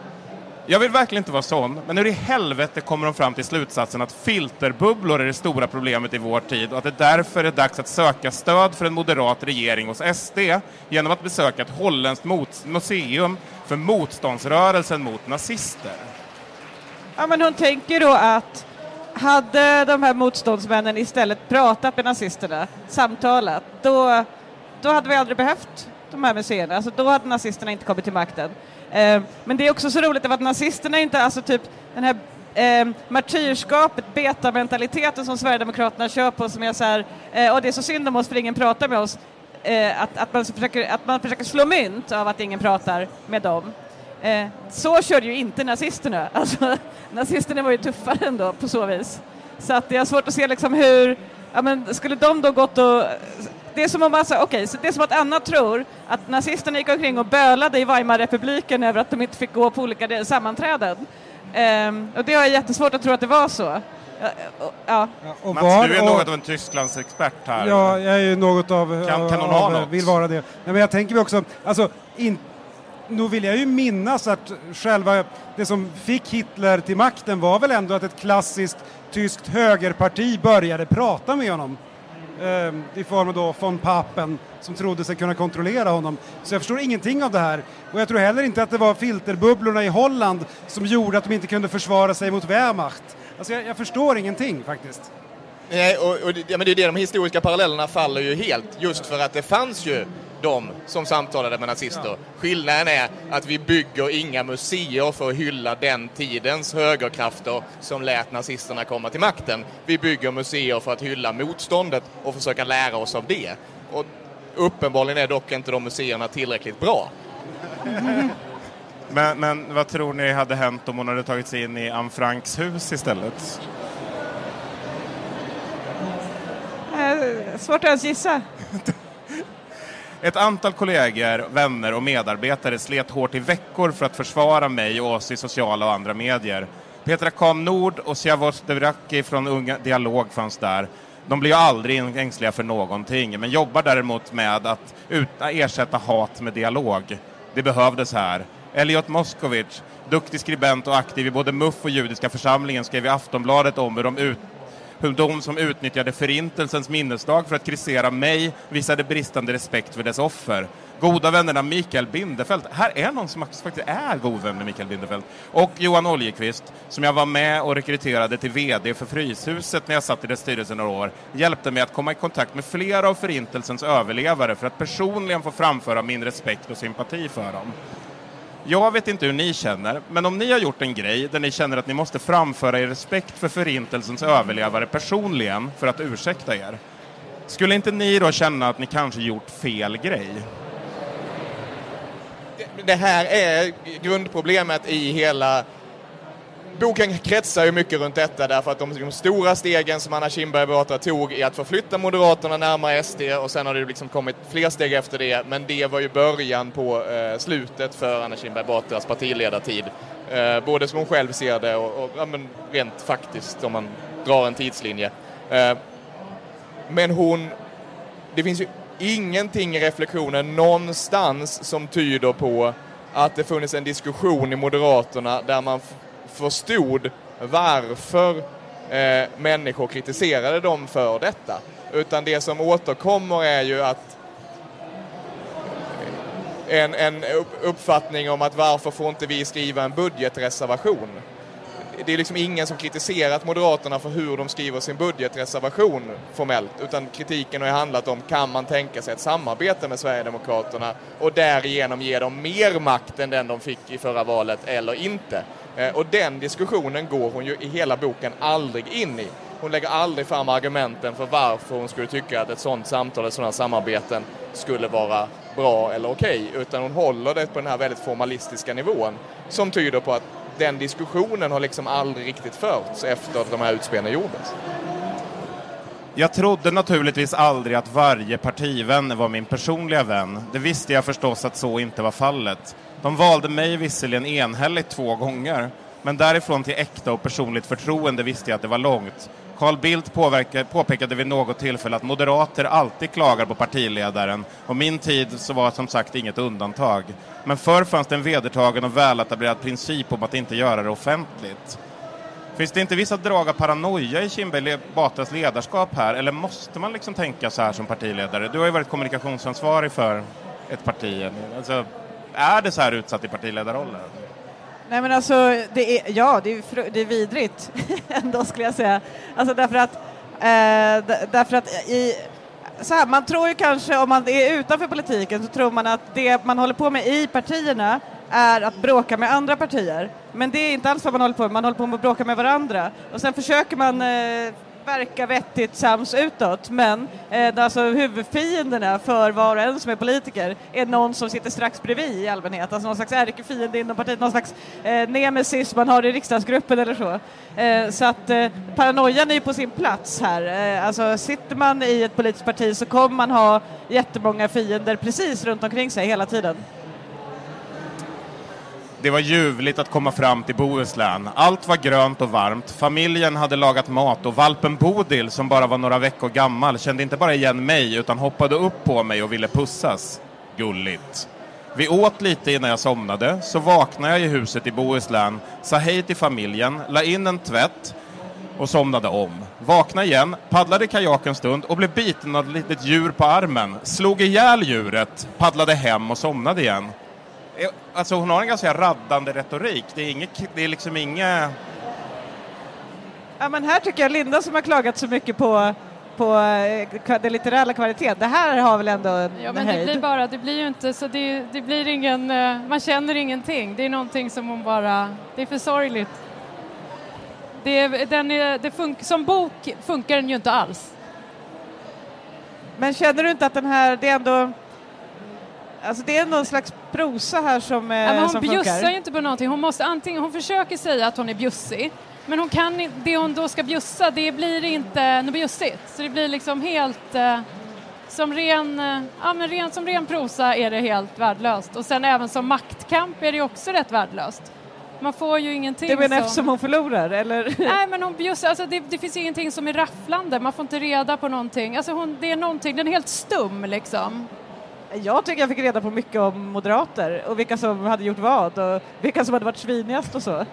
Jag vill verkligen inte vara sån, men hur i helvete kommer de fram till slutsatsen att filterbubblor är det stora problemet i vår tid och att det därför är dags att söka stöd för en moderat regering hos S D genom att besöka ett holländskt mot- museum för motståndsrörelsen mot nazister? Ja, men hon tänker då att hade de här motståndsmännen istället pratat med nazisterna, samtalat, då, då hade vi aldrig behövt de här museerna. Alltså då hade nazisterna inte kommit till makten. Eh, men det är också så roligt att nazisterna inte, alltså typ den här eh, martyrskapet, beta-mentaliteten som Sverigedemokraterna kör på, som är så här, eh, och det är så synd om oss för ingen pratar med oss, eh, att, att, man försöker, att man försöker slå mynt av att ingen pratar med dem. Eh, så körde ju inte nazisterna. Alltså, nazisterna var ju tuffare ändå på så vis. Så att det är svårt att se liksom hur, ja, men skulle de då gått och... Det är som om man säger, okej, så det är som att Anna tror att nazisterna gick omkring och bölade i Weimarrepubliken över att de inte fick gå på olika sammanträden. Um, och det är jättesvårt att tro att det var så. Ja, och, ja. Ja, och Mats, var, du är och, något av en Tysklands expert här. Ja, jag är ju något av... Kan, kan hon av, ha av något? vill vara det. Nej, men jag tänker mig också, alltså, in, nu vill jag ju minnas att själva det som fick Hitler till makten var väl ändå att ett klassiskt tyskt högerparti började prata med honom. I form av då von Papen som trodde sig kunna kontrollera honom. Så jag förstår ingenting av det här. Och jag tror heller inte att det var filterbubblorna i Holland som gjorde att de inte kunde försvara sig mot Wehrmacht. Alltså jag, jag förstår ingenting faktiskt. Nej, och, och ja, men det är det, de historiska parallellerna faller ju helt, just för att det fanns ju de som samtalade med nazister. Ja. Skillnaden är att vi bygger inga museer för att hylla den tidens högerkrafter som lät nazisterna komma till makten. Vi bygger museer för att hylla motståndet och försöka lära oss av det. Och uppenbarligen är dock inte de museerna tillräckligt bra. Men, men vad tror ni hade hänt om hon hade tagit sig in i Anne Franks hus istället? Eh, svårt att ens gissa. Ett antal kollegor, vänner och medarbetare slet hårt i veckor för att försvara mig och oss i sociala och andra medier. Petra Kam Nord och Siavos Devraki från Unga Dialog fanns där. De blir ju aldrig ängsliga för någonting, men jobbar däremot med att ut- ersätta hat med dialog. Det behövdes här. Elliot Moskovic, duktig skribent och aktiv i både M U F och Judiska församlingen, skrev i Aftonbladet om hur de ut hur de som utnyttjade förintelsens minnesdag för att kritisera mig visade bristande respekt för dess offer. Goda vännerna Mikael Bindefeld, här är någon som faktiskt är god vän med Mikael Bindefeld, och Johan Oljekvist, som jag var med och rekryterade till vd för Fryshuset när jag satt i dess styrelse några år, hjälpte mig att komma i kontakt med flera av förintelsens överlevare för att personligen få framföra min respekt och sympati för dem. Jag vet inte hur ni känner, men om ni har gjort en grej där ni känner att ni måste framföra er respekt för förintelsens överlevare personligen för att ursäkta er, skulle inte ni då känna att ni kanske gjort fel grej? Det här är grundproblemet i hela boken kretsar ju mycket runt detta därför att de, de stora stegen som Anna Kinberg Batra tog i att förflytta Moderaterna närmare S D och sen har det liksom kommit fler steg efter det, men det var ju början på eh, slutet för Anna Kinberg Batras partiledartid. Eh, både som hon själv ser det och, och ja, men rent faktiskt om man drar en tidslinje. Eh, men hon, det finns ju ingenting i reflektionen någonstans som tyder på att det funnits en diskussion i Moderaterna där man f- förstod varför eh, människor kritiserade dem för detta. Utan det som återkommer är ju att en, en uppfattning om att varför får inte vi skriva en budgetreservation. Det är liksom ingen som kritiserat Moderaterna för hur de skriver sin budgetreservation formellt, utan kritiken har handlat om kan man tänka sig ett samarbete med Sverigedemokraterna och därigenom ge dem mer makt än den de fick i förra valet eller inte. Och den diskussionen går hon ju i hela boken aldrig in i. Hon lägger aldrig fram argumenten för varför hon skulle tycka att ett sådant samtal eller sådana samarbeten skulle vara bra eller okej, utan hon håller det på den här väldigt formalistiska nivån som tyder på att den diskussionen har liksom aldrig riktigt förts efter att de här utspelen gjordes. Jag trodde naturligtvis aldrig att varje partivän var min personliga vän. Det visste jag förstås att så inte var fallet. De valde mig visserligen enhälligt två gånger, men därifrån till äkta och personligt förtroende visste jag att det var långt. Carl Bildt påpekade vid något tillfälle att moderater alltid klagar på partiledaren, och min tid så var som sagt inget undantag. Men förr fanns det en vedertagen och väletablerad princip om att inte göra det offentligt. Finns det inte vissa drag av paranoia i Kinberg Batras ledarskap här, eller måste man liksom tänka så här som partiledare? Du har ju varit kommunikationsansvarig för ett parti. Alltså, är det så här utsatt i partiledarrollen? Nej, men alltså, det är, ja, det är, fr- det är vidrigt ändå skulle jag säga. Alltså därför att, eh, d- därför att i, så här, man tror ju kanske om man är utanför politiken så tror man att det man håller på med i partierna är att bråka med andra partier. Men det är inte alls vad man håller på med, man håller på med att bråka med varandra. Och sen försöker man eh, verka vettigt sams utåt, men eh, alltså huvudfienderna för var och en som är politiker är någon som sitter strax bredvid i allmänhet, alltså någon slags ärkefiende inom partiet, någon slags eh, nemesis man har i riksdagsgruppen eller så. Eh, så att eh, paranoian är ju på sin plats här. Eh, alltså sitter man i ett politiskt parti så kommer man ha jättemånga fiender precis runt omkring sig hela tiden. Det var ljuvligt att komma fram till Bohuslän. Allt var grönt och varmt. Familjen hade lagat mat och valpen Bodil, som bara var några veckor gammal, kände inte bara igen mig utan hoppade upp på mig och ville pussas. Gulligt. Vi åt lite innan jag somnade, så vaknade jag i huset i Bohuslän, sa hej till familjen, la in en tvätt och somnade om. Vaknade igen, paddlade kajak en stund och blev biten av ett litet djur på armen. Slog ihjäl djuret, paddlade hem och somnade igen. Alltså hon har en ganska raddande retorik. Det är, inget, det är liksom inga... Ja, men här tycker jag Linda som har klagat så mycket på, på den litterära kvaliteten. Det här har väl ändå en Ja, men höjd. det blir bara, det blir ju inte så det, det blir ingen, man känner ingenting. Det är någonting som hon bara, det är för sorgligt. Det, den är, det fun- som bok funkar den ju inte alls. Men känner du inte att den här, det är ändå... Alltså det är någon slags prosa här som, eh, ja, men hon som bjussar funkar. ju inte på någonting. Hon måste antingen, hon försöker säga att hon är bjussig, men hon kan, det hon då ska bjussa, det blir inte något bjussigt. Så det blir liksom helt eh, som ren, eh, ja, men ren, som ren prosa är det helt värdelöst. Och sen även som maktkamp är det också rätt värdelöst. Man får ju ingenting. Det menar som... eftersom hon förlorar, eller? Nej, men hon bjussar, alltså det, det finns ingenting som är rafflande. Man får inte reda på någonting. Alltså hon, det är någonting, den är helt stum liksom. Jag tycker jag fick reda på mycket om moderater och vilka som hade gjort vad och vilka som hade varit svinigast och så.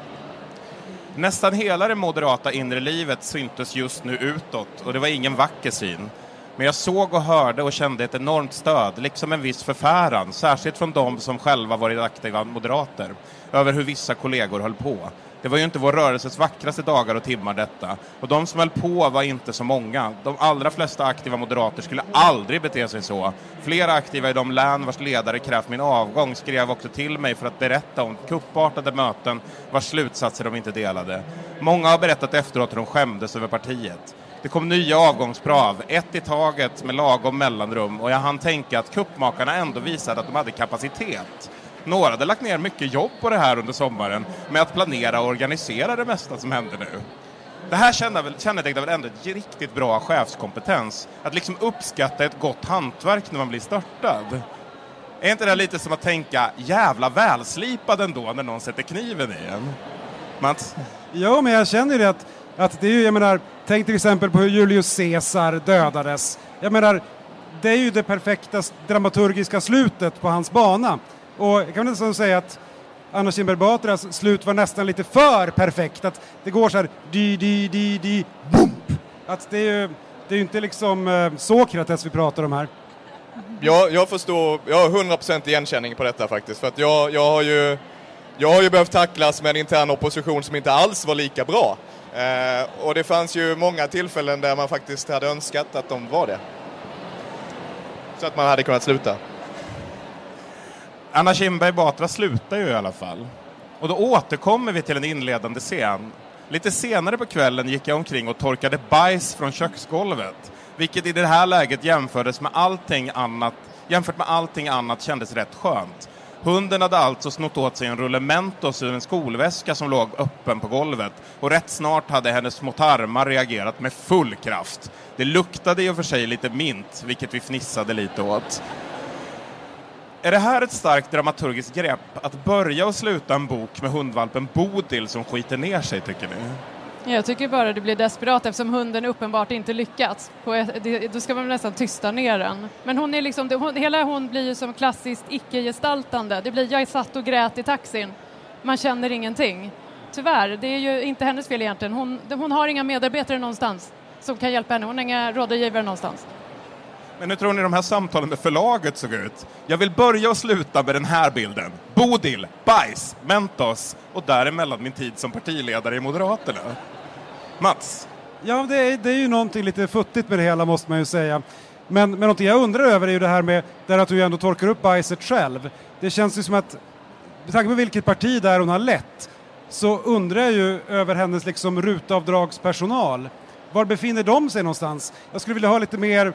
Nästan hela det moderata inre livet syntes just nu utåt och det var ingen vacker syn. Men jag såg och hörde och kände ett enormt stöd, liksom en viss förfäran, särskilt från de som själva varit aktiva moderater, över hur vissa kollegor höll på. Det var ju inte vår rörelses vackraste dagar och timmar detta. Och de som höll på var inte så många. De allra flesta aktiva moderater skulle aldrig bete sig så. Flera aktiva i de län vars ledare krävt min avgång skrev också till mig för att berätta om kuppartade möten vars slutsatser de inte delade. Många har berättat efteråt hur de skämdes över partiet. Det kom nya avgångskrav, ett i taget med lagom mellanrum, och jag hann tänka att kuppmakarna ändå visade att de hade kapacitet. Några hade lagt ner mycket jobb på det här under sommaren med att planera och organisera det mesta som händer nu. Det här kännetecknar väl ändå ett riktigt bra chefskompetens. Att liksom uppskatta ett gott hantverk när man blir störtad. Är inte det lite som att tänka jävla välslipad ändå när någon sätter kniven i en? Mats? Ja, men jag känner ju det att, att det är ju, jag menar, tänk till exempel på hur Julius Caesar dödades. Jag menar, det är ju det perfekta dramaturgiska slutet på hans bana. Och jag kan väl nästan säga att Anna Kinberg Batras slut var nästan lite för perfekt. Att det går så här, di, di, di, di, bump. Att det är ju, det är ju inte liksom eh, Sokrates vi pratar om här. Jag, jag förstår, jag har hundra procent igenkänning på detta faktiskt. För att jag, jag, har ju, jag har ju behövt tacklas med en intern opposition som inte alls var lika bra. Eh, och det fanns ju många tillfällen där man faktiskt hade önskat att de var det. Så att man hade kunnat sluta. Anna Kinberg Batra slutar ju i alla fall. Och då återkommer vi till en inledande scen. Lite senare på kvällen gick jag omkring och torkade bajs från köksgolvet. Vilket i det här läget jämfördes med allting annat, jämfört med allting annat kändes rätt skönt. Hunden hade alltså snott åt sig en rulle Mentos ur en skolväska som låg öppen på golvet. Och rätt snart hade hennes små tarmar reagerat med full kraft. Det luktade i och för sig lite mint, vilket vi fnissade lite åt. Är det här ett starkt dramaturgiskt grepp att börja och sluta en bok med hundvalpen Bodil som skiter ner sig, tycker ni? Jag tycker bara det blir desperat eftersom hunden uppenbart inte lyckats. På ett, det, då ska man nästan tysta ner den. Men hon är liksom, det, hon, hela hon blir ju som klassiskt icke-gestaltande. Det blir, jag satt och grät i taxin. Man känner ingenting. Tyvärr, det är ju inte hennes fel egentligen. Hon, hon har inga medarbetare någonstans som kan hjälpa henne. Hon har inga rådgivare någonstans. Men hur tror ni de här samtalen med förlaget såg ut? Jag vill börja och sluta med den här bilden. Bodil, bajs, Mentos och däremellan min tid som partiledare i Moderaterna. Mats? Ja, det är, det är ju någonting lite futtigt med det hela, måste man ju säga. Men, men någonting jag undrar över är ju det här med där att du ändå torkar upp bajset själv. Det känns ju som att, med tanke på vilket parti där hon har lett, så undrar jag ju över hennes liksom rutavdragspersonal. Var befinner de sig någonstans? Jag skulle vilja ha lite mer...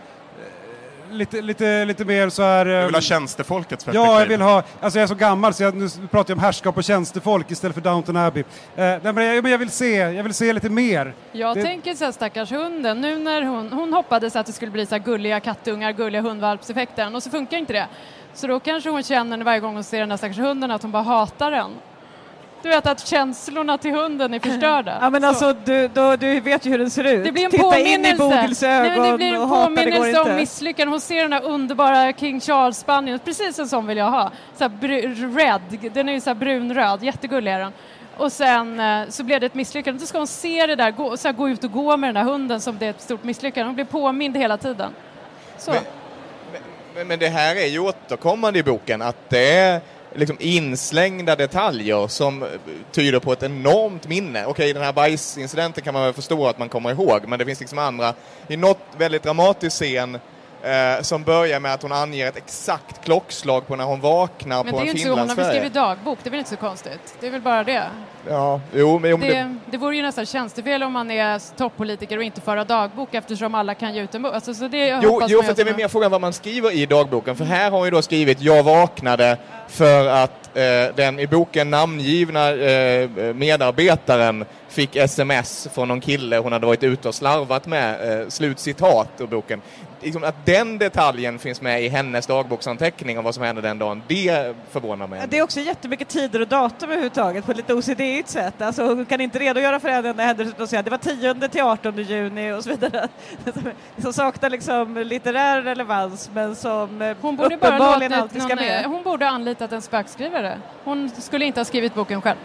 Lite, lite, lite mer så här... Du vill ha tjänstefolkets perspektiv? Ja, jag vill ha... Alltså jag är så gammal så jag, nu pratar jag om härskap och tjänstefolk istället för Downton Abbey. Eh, nej, men, jag, men jag vill se, jag vill se lite mer. Jag det... tänker så här, stackars hunden. Nu när hon, hon hoppades att det skulle bli så här gulliga kattungar, gulliga hundvalpseffekten. Och så funkar inte det. Så då kanske hon känner varje gång hon ser den här stackars hunden att hon bara hatar den. Du vet att känslorna till hunden är förstörda. Ja, men alltså, du, då, du vet ju hur den ser ut. Det blir en Titta påminnelse. in i Bodils ögon. Nej, men det blir en och hata, påminnelse om misslyckanden. Hon ser den där underbara King Charles-spanien. Precis en sån vill jag ha. Så här br- red. Den är ju så här brunröd. Jättegullig är den. Och sen så blev det ett misslyckande. Då ska hon se det där. Gå, så här, gå ut och gå med den där hunden som det är ett stort misslyckande. Hon blir påmind hela tiden. Så. Men, men, men det här är ju återkommande i boken. Att det är... liksom inslängda detaljer som tyder på ett enormt minne. Okej, den här bajsincidenten kan man väl förstå att man kommer ihåg, men det finns liksom andra. I något väldigt dramatiskt scen eh, som börjar med att hon anger ett exakt klockslag på när hon vaknar men på en Finlandsfärja. Men det är ju inte så, hon har väl skrivit dagbok, det är väl inte så konstigt. Det är väl bara det. Ja, jo, men... Jo, det, det... det vore ju nästan tjänstefel om man är toppolitiker och inte föra dagbok eftersom alla kan ge ut en bok. Alltså, så det jo, jo för det är mer frågan vad man skriver i dagboken. För här har hon ju då skrivit jag vaknade för att eh, den i boken namngivna eh, medarbetaren fick sms från någon kille hon hade varit ute och slarvat med. Eh, slutcitat ur boken. Liksom att den detaljen finns med i hennes dagboksanteckning om vad som hände den dagen, det förvånar mig. Det är också jättemycket tider och datum överhuvudtaget på ett lite O C D-igt sätt. Alltså hon kan inte redogöra för en enda händelse och säga det var tionde till artonde juni och så vidare. Som saknar liksom litterär relevans men som hon borde uppenbarligen bara alltid ska någon, med. Hon borde ha anlitat en spökskrivare. Hon skulle inte ha skrivit boken själv.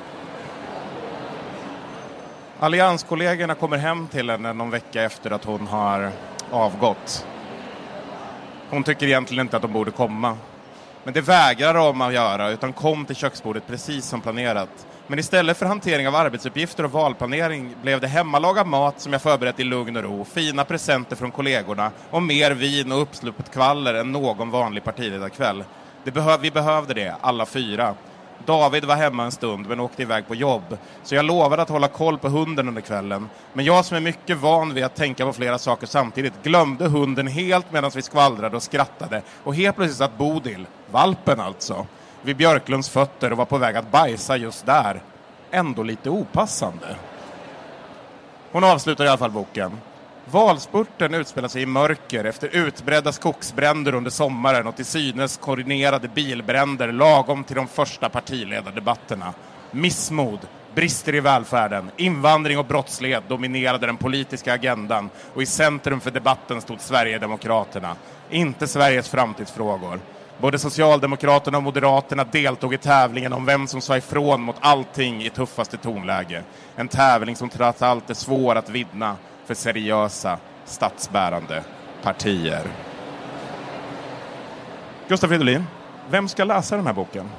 Allianskollegorna kommer hem till henne någon vecka efter att hon har avgått. Hon tycker egentligen inte att de borde komma. Men det vägrar de att göra utan kom till köksbordet precis som planerat. Men istället för hantering av arbetsuppgifter och valplanering blev det hemmalagad mat som jag förberett i lugn och ro, fina presenter från kollegorna och mer vin och uppsluppet kvaller än någon vanlig partiledarkväll. Det behöv, vi behövde det, alla fyra. David var hemma en stund men åkte iväg på jobb. Så jag lovade att hålla koll på hunden under kvällen. Men jag som är mycket van vid att tänka på flera saker samtidigt glömde hunden helt medan vi skvallrade och skrattade. Och helt plötsligt satt Bodil, valpen alltså, vid Björklunds fötter och var på väg att bajsa just där. Ändå lite opassande. Hon avslutar i alla fall boken. Valspurten utspelar sig i mörker efter utbredda skogsbränder under sommaren och till synes koordinerade bilbränder lagom till de första partiledardebatterna. Missmod, brister i välfärden, invandring och brottslighet dominerade den politiska agendan och i centrum för debatten stod Sverigedemokraterna, inte Sveriges framtidsfrågor. Både Socialdemokraterna och Moderaterna deltog i tävlingen om vem som sa ifrån mot allting i tuffaste tonläge. En tävling som trots allt är svår att vinna för seriösa, statsbärande partier. Gustav Fridolin, vem ska läsa den här boken?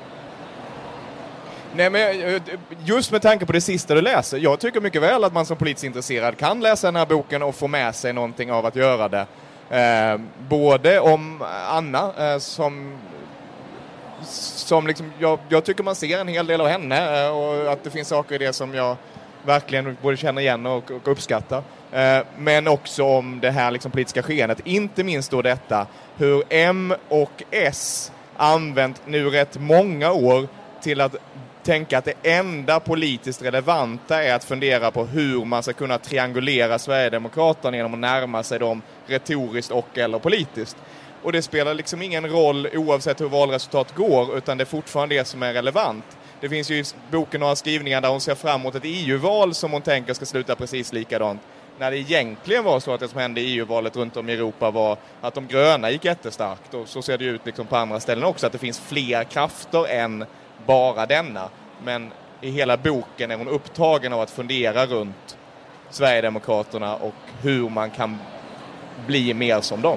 Nej, men just med tanke på det sista du läser, jag tycker mycket väl att man som politiskt intresserad kan läsa den här boken och få med sig någonting av att göra det. Eh, både om Anna eh, som som liksom, jag, jag tycker man ser en hel del av henne eh, och att det finns saker i det som jag verkligen både känner igen och, och uppskattar. Eh, men också om det här liksom politiska skeendet. Inte minst då detta hur M och S använt nu rätt många år till att tänka att det enda politiskt relevanta är att fundera på hur man ska kunna triangulera Sverigedemokraterna genom att närma sig dem retoriskt och eller politiskt. Och det spelar liksom ingen roll oavsett hur valresultat går, utan det är fortfarande det som är relevant. Det finns ju i boken några skrivningar där hon ser fram emot ett E U-val som hon tänker ska sluta precis likadant. När det egentligen var så att det som hände i E U-valet runt om i Europa var att de gröna gick jättestarkt. Och så ser det ut liksom på andra ställen också, att det finns fler krafter än bara denna. Men i hela boken är hon upptagen av att fundera runt Sverigedemokraterna och hur man kan bli mer som dem.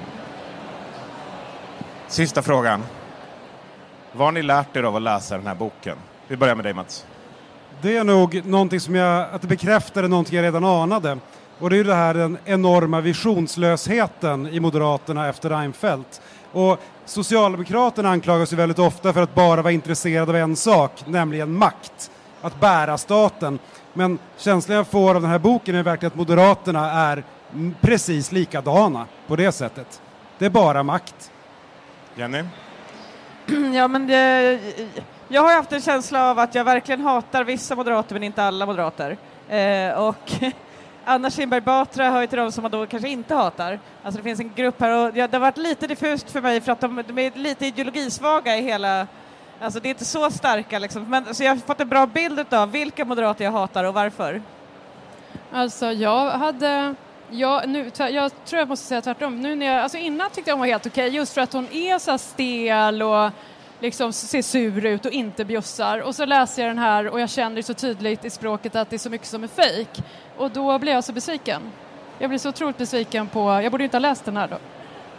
Sista frågan. Vad har ni lärt er av att läsa den här boken? Vi börjar med dig, Mats. Det är nog någonting som jag, att det bekräftade någonting jag redan anade. Och det är ju det här den enorma visionslösheten i Moderaterna efter Reinfeldt. Och Socialdemokraterna anklagas ju väldigt ofta för att bara vara intresserade av en sak, nämligen makt. Att bära staten. Men känslan jag får av den här boken är verkligen att Moderaterna är precis likadana på det sättet. Det är bara makt. Jenny? Ja, men det, jag har haft en känsla av att jag verkligen hatar vissa moderater men inte alla moderater. Eh, och Anna Kinberg Batra hör ju till de som man då kanske inte hatar. Alltså det finns en grupp här och ja, det har varit lite diffust för mig för att de, de är lite ideologisvaga i hela... Alltså det är inte så starka liksom. Men, så jag har fått en bra bild av vilka moderater jag hatar och varför. Alltså jag hade... Jag, nu, jag tror jag måste säga tvärtom. Nu när jag, alltså innan tyckte jag hon var helt okej. Just för att hon är så stel och liksom ser sur ut och inte bjussar. Och så läser jag den här och jag känner så tydligt i språket att det är så mycket som är fejk. Och då blir jag så besviken. Jag blir så otroligt besviken på... Jag borde inte ha läst den här då.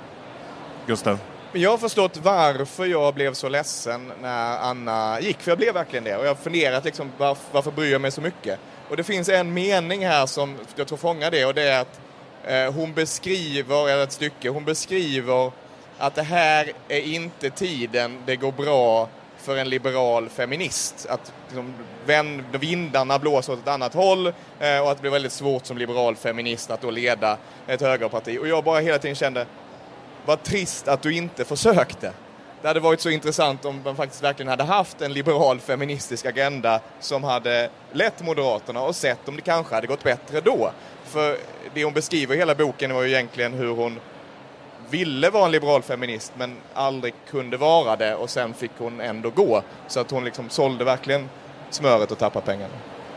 Gustav? Jag har förstått varför jag blev så ledsen när Anna gick. För jag blev verkligen det. Och jag har funderat liksom, varför, varför bryr jag mig så mycket? Och det finns en mening här som jag tror fångar det. Och det är att eh, hon beskriver, eller ett stycke, hon beskriver att det här är inte tiden det går bra för en liberal feminist. Att liksom, vänd, vindarna blåser åt ett annat håll eh, och att det blir väldigt svårt som liberal feminist att då leda ett högerparti. Och jag bara hela tiden kände, vad trist att du inte försökte. Det hade varit så intressant om man faktiskt verkligen hade haft en liberal feministisk agenda som hade lett Moderaterna och sett om det kanske hade gått bättre då. För det hon beskriver i hela boken var ju egentligen hur hon ville vara en liberal feminist men aldrig kunde vara det och sen fick hon ändå gå. Så att hon liksom sålde verkligen smöret och tappade pengarna.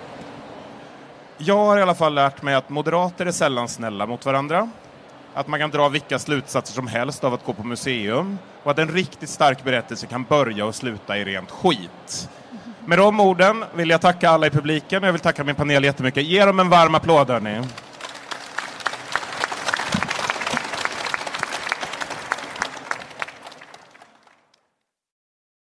Jag har i alla fall lärt mig att moderater är sällan snälla mot varandra. Att man kan dra vilka slutsatser som helst av att gå på museum. Och att en riktigt stark berättelse kan börja och sluta i rent skit. Med de orden vill jag tacka alla i publiken. Jag vill tacka min panel jättemycket. Ge dem en varm applåd, hörni.